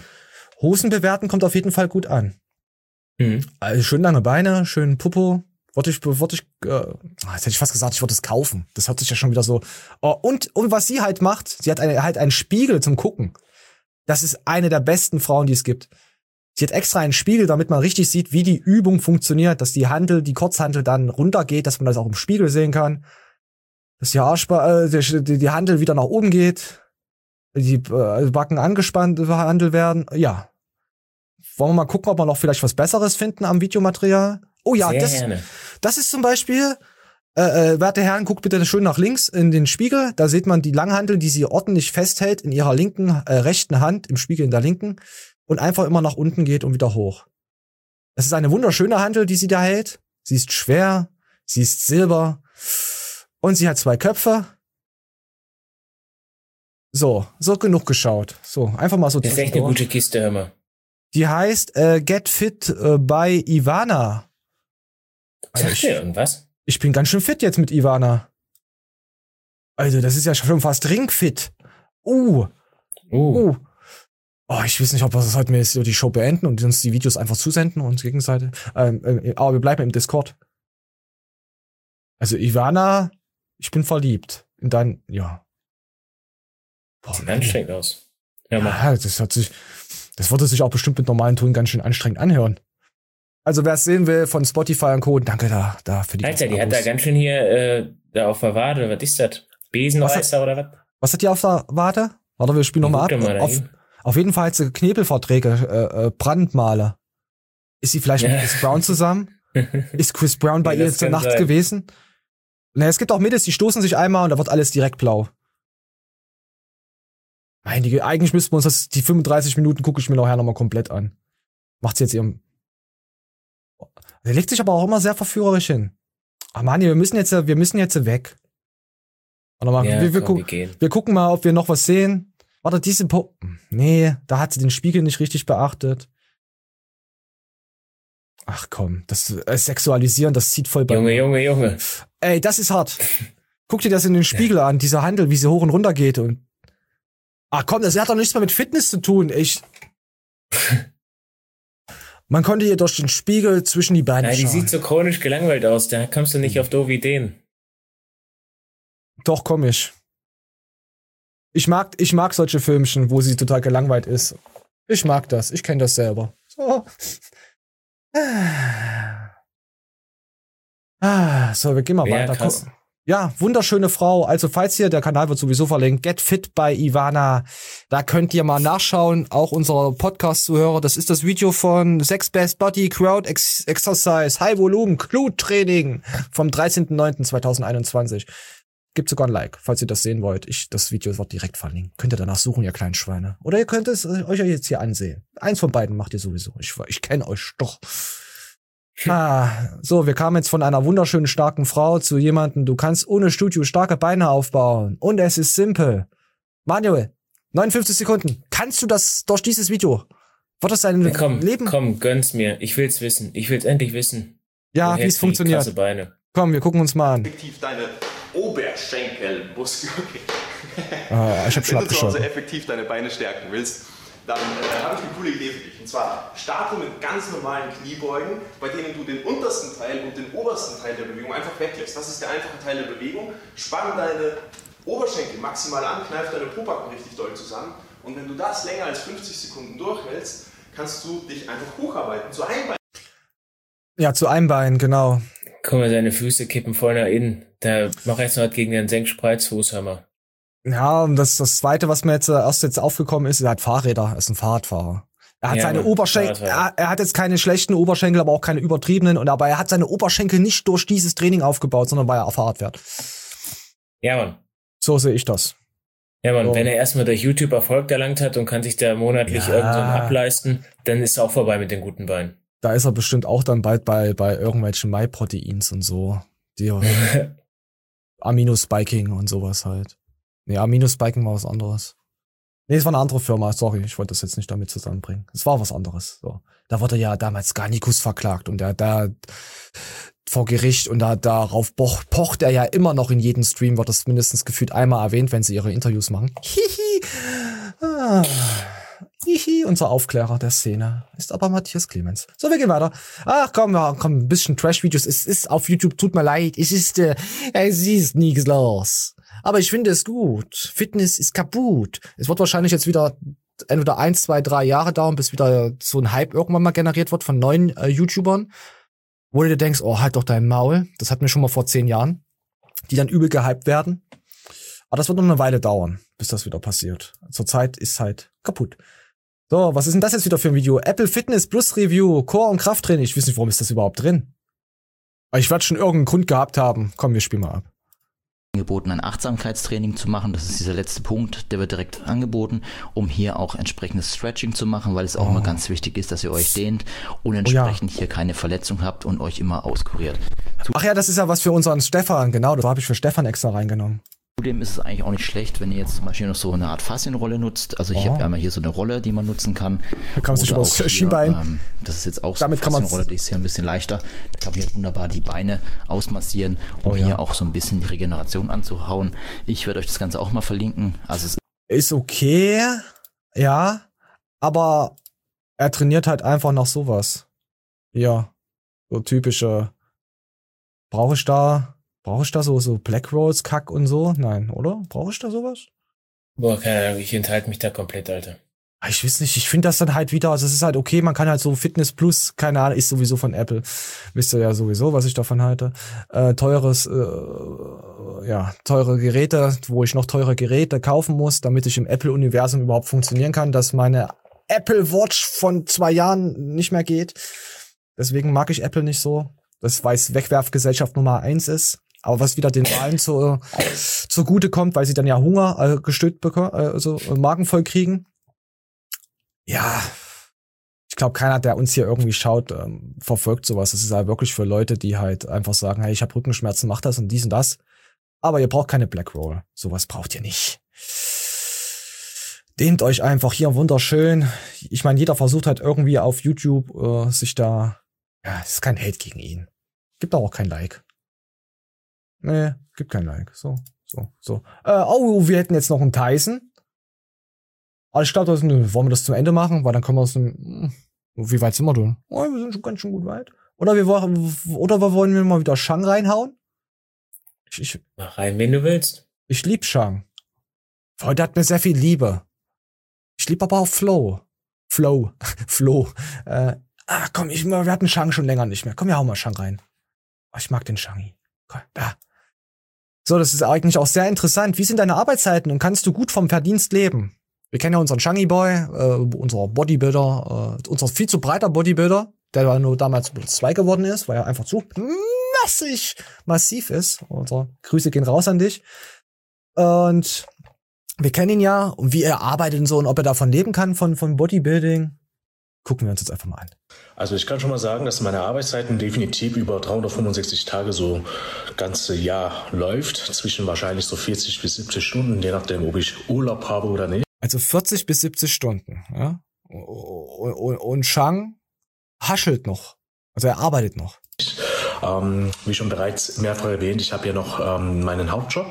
bewerten kommt auf jeden Fall gut an. Also schön lange Beine, schön Popo, jetzt hätte ich fast gesagt, ich würde es kaufen. Das hört sich ja schon wieder so. Oh, und was sie halt macht, sie hat halt einen Spiegel zum Gucken. Das ist eine der besten Frauen, die es gibt. Sie hat extra einen Spiegel, damit man richtig sieht, wie die Übung funktioniert, dass die Kurzhantel dann runtergeht, dass man das auch im Spiegel sehen kann. Dass die Hantel wieder nach oben geht, die Backen angespannt behandelt werden. Ja. Wollen wir mal gucken, ob wir noch vielleicht was Besseres finden am Videomaterial? Oh ja, das ist zum Beispiel, werte Herren, guckt bitte schön nach links in den Spiegel. Da sieht man die Langhantel, die sie ordentlich festhält in ihrer rechten Hand, im Spiegel in der linken, und einfach immer nach unten geht und wieder hoch. Das ist eine wunderschöne Hantel, die sie da hält. Sie ist schwer, sie ist silber. Und sie hat 2 Köpfe. So genug geschaut. So, einfach mal so. Das ist echt eine gute Kiste, hör mal. Die heißt Get Fit by Ivana. Sagt dir irgendwas? Ich bin ganz schön fit jetzt mit Ivana. Also, das ist ja schon fast ringfit. Oh, ich weiß nicht, ob wir das heute mal die Show beenden und uns die Videos einfach zusenden und uns gegenseitig. Aber wir bleiben im Discord. Also, Ivana, ich bin verliebt. In dein, ja. Boah, sieht anstrengend aus. Ja, das würde sich auch bestimmt mit normalen Ton ganz schön anstrengend anhören. Also wer es sehen will von Spotify und Co., danke da für die Alter, die hat da ganz schön hier da auf der Wade, was ist das? Besenreißer oder was? Was hat die auf der Wade? Warte, wir spielen nochmal ab. Auf jeden Fall hat sie Knebelverträge, Brandmale. Ist sie vielleicht mit Chris Brown zusammen? Ist Chris Brown bei ihr jetzt Nacht gewesen? Na, es gibt auch Mädels, die stoßen sich einmal und da wird alles direkt blau. Eigentlich müssten wir uns die 35 Minuten gucke ich mir nachher nochmal komplett an. Macht sie jetzt ihrem. Der legt sich aber auch immer sehr verführerisch hin. Ach Mann, wir müssen jetzt weg. Warte mal, ja, wir gucken mal, ob wir noch was sehen. Warte, nee, da hat sie den Spiegel nicht richtig beachtet. Ach komm, das Sexualisieren, das zieht voll bei. Junge. Ey, das ist hart. Guck dir das in den Spiegel an, dieser Handel, wie sie hoch und runter geht und. Ach komm, das hat doch nichts mehr mit Fitness zu tun. Man konnte ihr durch den Spiegel zwischen die Beine schauen. Die sieht so chronisch gelangweilt aus, da kommst du nicht auf doofe Ideen. Doch, komm ich. Ich mag solche Filmchen, wo sie total gelangweilt ist. Ich mag das, ich kenne das selber. So. So, wir gehen mal weiter. Krass. Ja, wunderschöne Frau. Also falls ihr, der Kanal wird sowieso verlinkt, Get Fit by Ivana. Da könnt ihr mal nachschauen, auch unser Podcast-Zuhörer. Das ist das Video von Sex Best Body Crowd Exercise High Volume Glute-Training vom 13.09.2021. Gibt sogar ein Like, falls ihr das sehen wollt. Das Video wird direkt verlinkt. Könnt ihr danach suchen, ihr kleinen Schweine. Oder ihr könnt es euch jetzt hier ansehen. Eins von beiden macht ihr sowieso. Ich kenne euch doch. So, wir kamen jetzt von einer wunderschönen, starken Frau zu jemandem, du kannst ohne Studio starke Beine aufbauen. Und es ist simpel. Manuel, 59 Sekunden. Kannst du das durch dieses Video? Wird das dein Leben? Komm, gönn's mir. Ich will's wissen. Ich will's endlich wissen. Ja, wie es funktioniert. Krasse Beine. Komm, wir gucken uns mal an. Effektiv deine Oberschenkelmuskeln. Ich hab schon abgeschaut. Wenn du zu Hause effektiv deine Beine stärken willst, dann habe ich eine coole Idee für dich. Und zwar starte mit ganz normalen Kniebeugen, bei denen du den untersten Teil und den obersten Teil der Bewegung einfach weglässt. Das ist der einfache Teil der Bewegung. Spann deine Oberschenkel maximal an, kneif deine Pobacken richtig doll zusammen. Und wenn du das länger als 50 Sekunden durchhältst, kannst du dich einfach hocharbeiten zu einem Bein. Ja, zu einem Bein, genau. Guck mal, seine Füße kippen voll nach innen. Da mach jetzt noch gegen den Senkspreizfußhammer. Ja, und das Zweite, was mir jetzt aufgekommen ist, er hat Fahrräder, er ist ein Fahrradfahrer. Er hat seine Oberschenkel, er hat jetzt keine schlechten Oberschenkel, aber auch keine übertriebenen, aber er hat seine Oberschenkel nicht durch dieses Training aufgebaut, sondern weil er auf Fahrrad fährt. Ja, Mann. So sehe ich das. Ja, Mann, wenn er erstmal durch YouTube Erfolg erlangt hat und kann sich da monatlich irgendwann ableisten, dann ist er auch vorbei mit den guten Beinen. Da ist er bestimmt auch dann bald bei irgendwelchen MyProteins und so. Die Aminospiking und sowas halt. Nee, Aminospiking war was anderes. Nee, es war eine andere Firma, sorry, ich wollte das jetzt nicht damit zusammenbringen. Es war was anderes. So. Da wurde ja damals Garnicus verklagt und der da vor Gericht und darauf pocht er ja immer noch in jedem Stream, wird das mindestens gefühlt einmal erwähnt, wenn sie ihre Interviews machen. Hihi, unser Aufklärer der Szene ist aber Matthias Clemens. So, wir gehen weiter. Ach komm, ein bisschen Trash-Videos. Es ist auf YouTube, tut mir leid. Es ist nichts los. Aber ich finde es gut. Fitness ist kaputt. Es wird wahrscheinlich jetzt wieder entweder 1, 2, 3 Jahre dauern, bis wieder so ein Hype irgendwann mal generiert wird von neuen YouTubern. Wo du dir denkst, oh, halt doch dein Maul. Das hatten wir schon mal vor 10 Jahren. Die dann übel gehypt werden. Aber das wird noch eine Weile dauern, bis das wieder passiert. Zurzeit ist halt kaputt. So, was ist denn das jetzt wieder für ein Video? Apple Fitness Plus Review, Core- und Krafttraining. Ich weiß nicht, warum ist das überhaupt drin? Aber ich werde schon irgendeinen Grund gehabt haben. Komm, wir spielen mal ab. Angeboten, ein Achtsamkeitstraining zu machen. Das ist dieser letzte Punkt, der wird direkt angeboten, um hier auch entsprechendes Stretching zu machen, weil es auch immer ganz wichtig ist, dass ihr euch dehnt und entsprechend hier keine Verletzung habt und euch immer auskuriert. Ach ja, das ist ja was für unseren Stefan, genau, das habe ich für Stefan extra reingenommen. Zudem ist es eigentlich auch nicht schlecht, wenn ihr jetzt zum Beispiel noch so eine Art Faszienrolle nutzt. Also ich habe einmal hier so eine Rolle, die man nutzen kann. Da kann man sich über das Schienbein. Das ist jetzt auch so eine Faszienrolle, die ist hier ein bisschen leichter. Da kann man hier wunderbar die Beine ausmassieren, um hier auch so ein bisschen die Regeneration anzuhauen. Ich werde euch das Ganze auch mal verlinken. Also es ist okay, ja, aber er trainiert halt einfach nach sowas. Ja, so typische. Brauche ich da so Black Rolls, Kack und so? Nein, oder? Brauche ich da sowas? Boah, keine Ahnung, ich enthalte mich da komplett, Alter. Ich weiß nicht, ich finde das dann halt wieder, also es ist halt okay, man kann halt so Fitness Plus, keine Ahnung, ist sowieso von Apple. Wisst ihr ja sowieso, was ich davon halte. Teure Geräte, wo ich noch teure Geräte kaufen muss, damit ich im Apple-Universum überhaupt funktionieren kann, dass meine Apple Watch von 2 Jahren nicht mehr geht. Deswegen mag ich Apple nicht so. Das, weil es Wegwerfgesellschaft Nummer 1 ist. Aber was wieder den Wahlen zugute kommt, weil sie dann ja Hunger gestülpt bekommen, also Magen voll kriegen. Ja, ich glaube, keiner, der uns hier irgendwie schaut, verfolgt sowas. Das ist halt wirklich für Leute, die halt einfach sagen, hey, ich habe Rückenschmerzen, mach das und dies und das. Aber ihr braucht keine Black Roll. Sowas braucht ihr nicht. Dehnt euch einfach hier wunderschön. Ich meine, jeder versucht halt irgendwie auf YouTube sich da. Ja, es ist kein Hate gegen ihn. Gibt auch kein Like. Nee, gibt kein Like. So. Wir hätten jetzt noch einen Tyson. Aber ich glaube, wollen wir das zum Ende machen? Weil dann können wir aus dem. Wie weit sind wir denn? Oh, wir sind schon ganz schön gut weit. Oder wir wollen wir mal wieder Shang reinhauen? Mach rein, wen du willst. Ich lieb Shang. Heute hat mir sehr viel Liebe. Ich lieb aber auch Flo. Komm, wir hatten Shang schon länger nicht mehr. Komm, wir hauen mal Shang rein. Oh, ich mag den Shangi. Da. So, das ist eigentlich auch sehr interessant. Wie sind deine Arbeitszeiten und kannst du gut vom Verdienst leben? Wir kennen ja unseren Shangi-Boy, unser Bodybuilder, unser viel zu breiter Bodybuilder, der nur damals Platz 2 geworden ist, weil er einfach zu massiv ist. Grüße gehen raus an dich. Und wir kennen ihn ja und wie er arbeitet und so und ob er davon leben kann, von Bodybuilding. Gucken wir uns jetzt einfach mal an. Also ich kann schon mal sagen, dass meine Arbeitszeiten definitiv über 365 Tage so ganze Jahr läuft. Zwischen wahrscheinlich so 40 bis 70 Stunden, je nachdem, ob ich Urlaub habe oder nicht. Also 40 bis 70 Stunden, ja. Und Shang haschelt noch. Also er arbeitet noch. Wie schon bereits mehrfach erwähnt, ich habe ja noch meinen Hauptjob.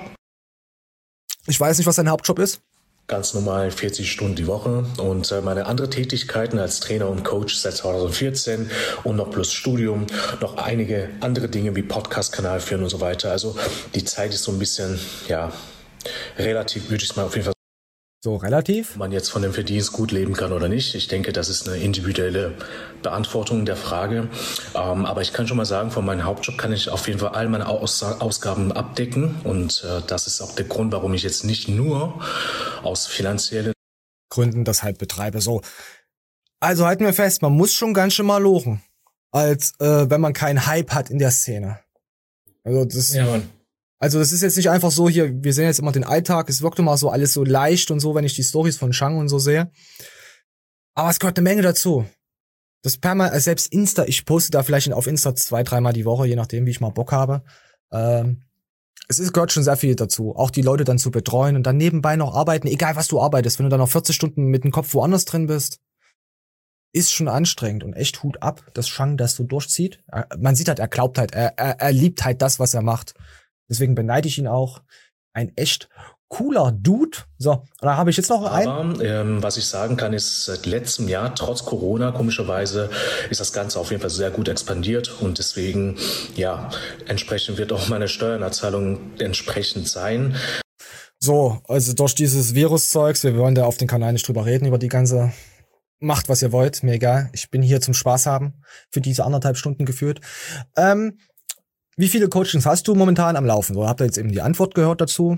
Ich weiß nicht, was sein Hauptjob ist. Ganz normal 40 Stunden die Woche und meine andere Tätigkeiten als Trainer und Coach seit 2014 und noch plus Studium, noch einige andere Dinge wie Podcast-Kanal führen und so weiter. Also die Zeit ist so ein bisschen, ja, relativ, würde ich es mal auf jeden Fall. So relativ? Ob man jetzt von dem Verdienst gut leben kann oder nicht. Ich denke, das ist eine individuelle Beantwortung der Frage. Aber ich kann schon mal sagen, von meinem Hauptjob kann ich auf jeden Fall all meine Ausgaben abdecken. Und das ist auch der Grund, warum ich jetzt nicht nur aus finanziellen Gründen das halt betreibe. So. Also halten wir fest, man muss schon ganz schön mal lochen, als wenn man keinen Hype hat in der Szene. Also das. Ja, Mann. Also das ist jetzt nicht einfach so hier, wir sehen jetzt immer den Alltag, es wirkt immer so alles so leicht und so, wenn ich die Storys von Shang und so sehe. Aber es gehört eine Menge dazu. Das selbst Insta, ich poste da vielleicht auf Insta 2-3 Mal die Woche, je nachdem, wie ich mal Bock habe. Gehört schon sehr viel dazu. Auch die Leute dann zu betreuen und dann nebenbei noch arbeiten, egal was du arbeitest. Wenn du dann noch 40 Stunden mit dem Kopf woanders drin bist, ist schon anstrengend und echt Hut ab, dass Shang das so durchzieht. Man sieht halt, er glaubt halt, er liebt halt das, was er macht. Deswegen beneide ich ihn auch. Ein echt cooler Dude. So, und da habe ich jetzt noch einen. Aber was ich sagen kann, ist, seit letztem Jahr, trotz Corona, komischerweise, ist das Ganze auf jeden Fall sehr gut expandiert und deswegen, ja, entsprechend wird auch meine Steuerzahlung entsprechend sein. So, also durch dieses Viruszeugs, wir wollen da auf den Kanal nicht drüber reden, über die ganze, macht was ihr wollt, mir egal. Ich bin hier zum Spaß haben, für diese 1,5 Stunden geführt. Wie viele Coachings hast du momentan am Laufen? So, habt ihr jetzt eben die Antwort gehört dazu?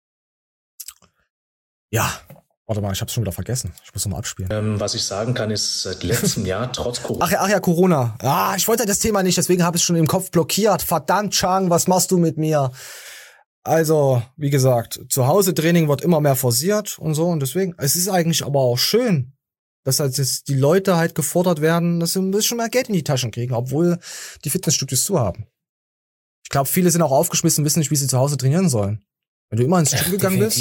Ja, warte mal, ich hab's schon wieder vergessen. Ich muss nochmal abspielen. Was ich sagen kann, ist, seit letztem Jahr, trotz Corona. Ach ja, Corona. Ich wollte das Thema nicht, deswegen habe ich es schon im Kopf blockiert. Verdammt, Chang, was machst du mit mir? Also, wie gesagt, Zuhause-Training wird immer mehr forciert und so. Und deswegen, es ist eigentlich aber auch schön, dass halt jetzt die Leute halt gefordert werden, dass sie ein bisschen mehr Geld in die Taschen kriegen, obwohl die Fitnessstudios zu haben. Ich glaube, viele sind auch aufgeschmissen, wissen nicht, wie sie zu Hause trainieren sollen. Wenn du immer ins Gym gegangen bist.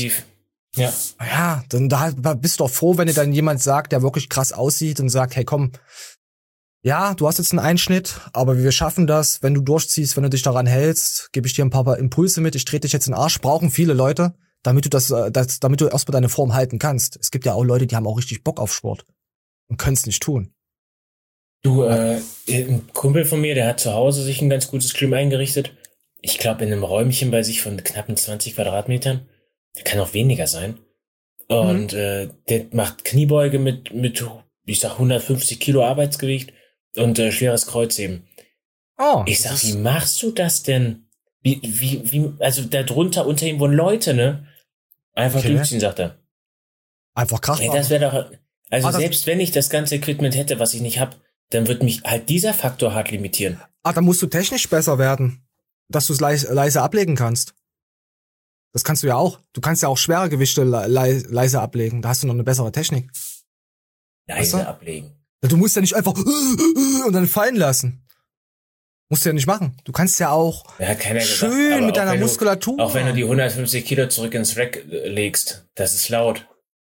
Ja, dann da bist du doch froh, wenn dir dann jemand sagt, der wirklich krass aussieht und sagt, hey komm, ja, du hast jetzt einen Einschnitt, aber wir schaffen das, wenn du durchziehst, wenn du dich daran hältst, gebe ich dir ein paar Impulse mit, ich trete dich jetzt in den Arsch, brauchen viele Leute, damit du damit du erstmal deine Form halten kannst. Es gibt ja auch Leute, die haben auch richtig Bock auf Sport und können es nicht tun. Du, ein Kumpel von mir, der hat zu Hause sich ein ganz gutes Gym eingerichtet. Ich glaube, in einem Räumchen bei sich von knappen 20 Quadratmetern. Der kann auch weniger sein. Und der macht Kniebeuge mit ich sag 150 Kilo Arbeitsgewicht und schweres Kreuzheben. Ich sag, wie machst du das denn? Wie, also da drunter unter ihm wohnen Leute, ne? Einfach durchziehen, sagt er. Einfach krass. Ey, das wäre doch, also selbst wenn ich das ganze Equipment hätte, was ich nicht hab, dann wird mich halt dieser Faktor hart limitieren. Dann musst du technisch besser werden, dass du es leise ablegen kannst. Das kannst du ja auch. Du kannst ja auch schwere Gewichte leise ablegen. Da hast du noch eine bessere Technik. Leise ablegen. Du musst ja nicht einfach und dann fallen lassen. Musst du ja nicht machen. Du kannst ja auch schön mit deiner Muskulatur. Auch wenn du die 150 Kilo zurück ins Rack legst, das ist laut.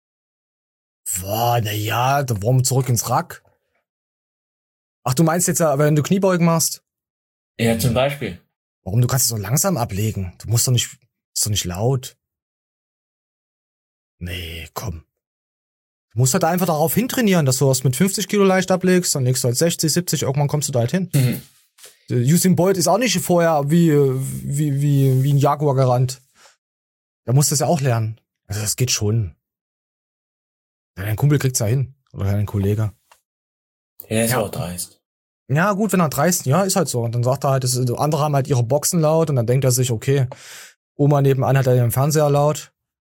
Boah, naja, warum zurück ins Rack? Ach, du meinst jetzt, wenn du Kniebeugen machst? Ja, zum Beispiel. Warum? Du kannst es so langsam ablegen. Du musst doch nicht, ist doch nicht laut. Nee, komm. Du musst halt einfach darauf hintrainieren, dass du was mit 50 Kilo leicht ablegst, dann legst du halt 60, 70, irgendwann kommst du da halt hin. Usain Bolt ist auch nicht vorher wie ein Jaguar gerannt. Da musst du es ja auch lernen. Also das geht schon. Dein Kumpel kriegt's ja hin. Oder dein Kollege. Er ist auch dreist. Ja, gut, wenn er dreist, ja, ist halt so. Und dann sagt er halt, andere haben halt ihre Boxen laut und dann denkt er sich, okay, Oma nebenan hat den Fernseher laut.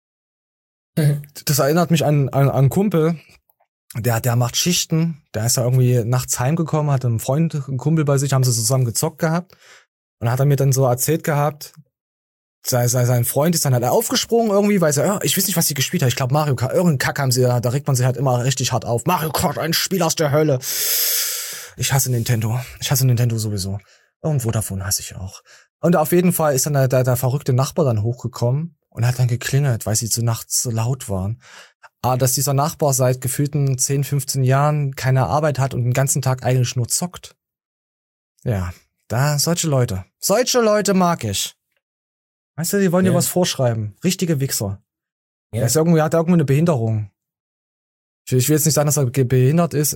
Das erinnert mich an einen Kumpel, der macht Schichten, der ist da irgendwie nachts heimgekommen, hat einen Freund, einen Kumpel bei sich, haben sie zusammen gezockt gehabt. Und dann hat er mir dann so erzählt gehabt, sein Freund ist dann halt aufgesprungen irgendwie, weil ich weiß nicht, was sie gespielt hat. Ich glaube Mario Kart, irgendeinen Kack haben sie, da regt man sich halt immer richtig hart auf. Mario Kart, ein Spiel aus der Hölle. Ich hasse Nintendo. Ich hasse Nintendo sowieso. Irgendwo davon hasse ich auch. Und auf jeden Fall ist dann der verrückte Nachbar dann hochgekommen und hat dann geklingelt, weil sie zu nachts so laut waren. Aber dass dieser Nachbar seit gefühlten 10, 15 Jahren keine Arbeit hat und den ganzen Tag eigentlich nur zockt. Ja, solche Leute mag ich. Weißt du, die wollen dir was vorschreiben. Richtige Wichser. Ja. Hat irgendwie eine Behinderung. Ich will jetzt nicht sagen, dass er behindert ist,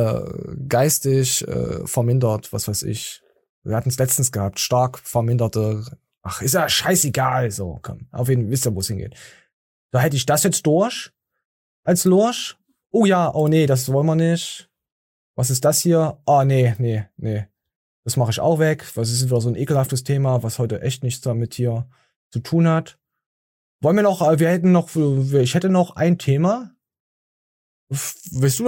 geistig vermindert, was weiß ich. Wir hatten es letztens gehabt, stark verminderte. Ach, ist ja scheißegal. So, komm. Auf jeden Fall wisst ihr, wo es hingeht. Da hätte ich das jetzt durch. Als Lurch. Oh ja, oh nee, das wollen wir nicht. Was ist das hier? Oh nee. Das mache ich auch weg. Das ist wieder so ein ekelhaftes Thema, was heute echt nichts damit hier zu tun hat. Wollen wir noch, ich hätte noch ein Thema. Willst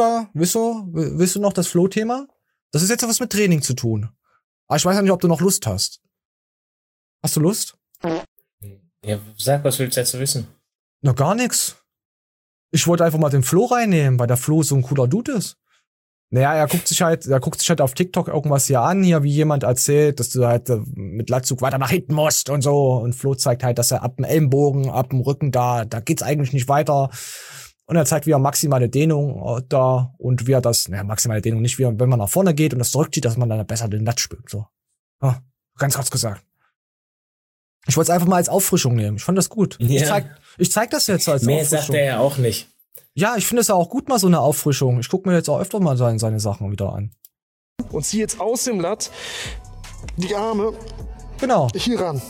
du noch das Flow-Thema? Das ist jetzt was mit Training zu tun. Aber ich weiß ja nicht, ob du noch Lust hast. Hast du Lust? Ja, sag, was willst du jetzt wissen? Na, gar nix. Ich wollte einfach mal den Flo reinnehmen, weil der Flo so ein cooler Dude ist. Naja, er guckt sich halt auf TikTok irgendwas hier an, wie jemand erzählt, dass du halt mit Latzug weiter nach hinten musst und so. Und Flo zeigt halt, dass er ab dem Ellenbogen, ab dem Rücken da geht's eigentlich nicht weiter. Und er zeigt, wie er maximale Dehnung da und wie er das, maximale Dehnung nicht, wenn man nach vorne geht und das zurückzieht, dass man dann besser den Latz spürt, so. Ja, ganz kurz gesagt. Ich wollte es einfach mal als Auffrischung nehmen. Ich fand das gut. Ja. Ich zeig das jetzt als Mehr Auffrischung. sagt er ja auch nicht. Ja, ich finde es ja auch gut, mal so eine Auffrischung. Ich gucke mir jetzt auch öfter mal seine Sachen wieder an. Und zieh jetzt aus dem Latt die Arme hier ran.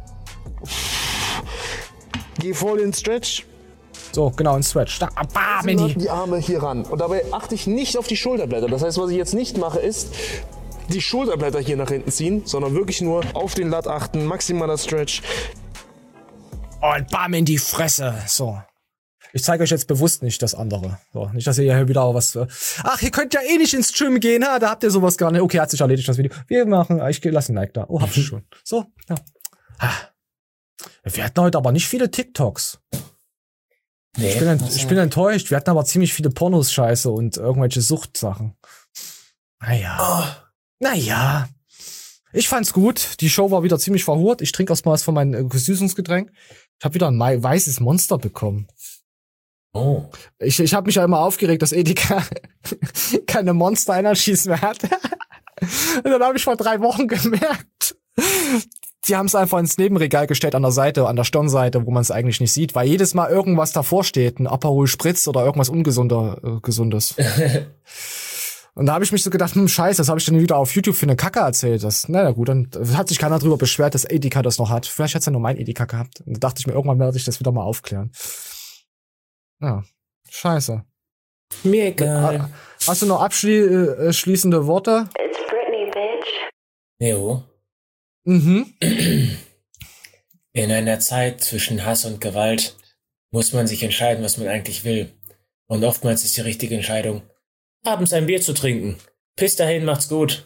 Geh voll in den Stretch. So, genau, in Stretch. Da, bam, die Arme hier ran. Und dabei achte ich nicht auf die Schulterblätter. Das heißt, was ich jetzt nicht mache, ist die Schulterblätter hier nach hinten ziehen, sondern wirklich nur auf den Latt achten, maximaler Stretch. Und bam in die Fresse. So. Ich zeige euch jetzt bewusst nicht das andere. So, nicht, dass ihr hier wieder was... Ach, ihr könnt ja eh nicht ins Gym gehen, ha? Da habt ihr sowas gar nicht. Okay, hat sich erledigt, das Video. Wir machen... Ich lasse ein Like da. Oh, hab ich schon. So, ja. Wir hatten heute aber nicht viele TikToks. Nee, ich bin enttäuscht. Wir hatten aber ziemlich viele Pornos-Scheiße und irgendwelche Suchtsachen. Naja. Ich fand's gut. Die Show war wieder ziemlich verhurt. Ich trinke erstmal was von meinem Süßungsgetränk. Ich habe wieder ein weißes Monster bekommen. Oh. Ich habe mich ja immer aufgeregt, dass Edeka keine Monster Energies mehr hat. Und dann habe ich vor 3 Wochen gemerkt, die haben es einfach ins Nebenregal gestellt an der Seite, an der Stirnseite, wo man es eigentlich nicht sieht, weil jedes Mal irgendwas davor steht, ein Aperol Spritz oder irgendwas Gesundes. Und da habe ich mich so gedacht, scheiße, das habe ich dann wieder auf YouTube für eine Kacke erzählt. Na gut, dann hat sich keiner drüber beschwert, dass Edeka das noch hat. Vielleicht hat's ja nur mein Edeka gehabt. Und da dachte ich mir, irgendwann werde ich das wieder mal aufklären. Ja, scheiße. Mir egal. Hast du noch abschließende Worte? It's Britney, bitch. Jo. Mhm. In einer Zeit zwischen Hass und Gewalt muss man sich entscheiden, was man eigentlich will. Und oftmals ist die richtige Entscheidung, abends ein Bier zu trinken. Bis dahin, macht's gut.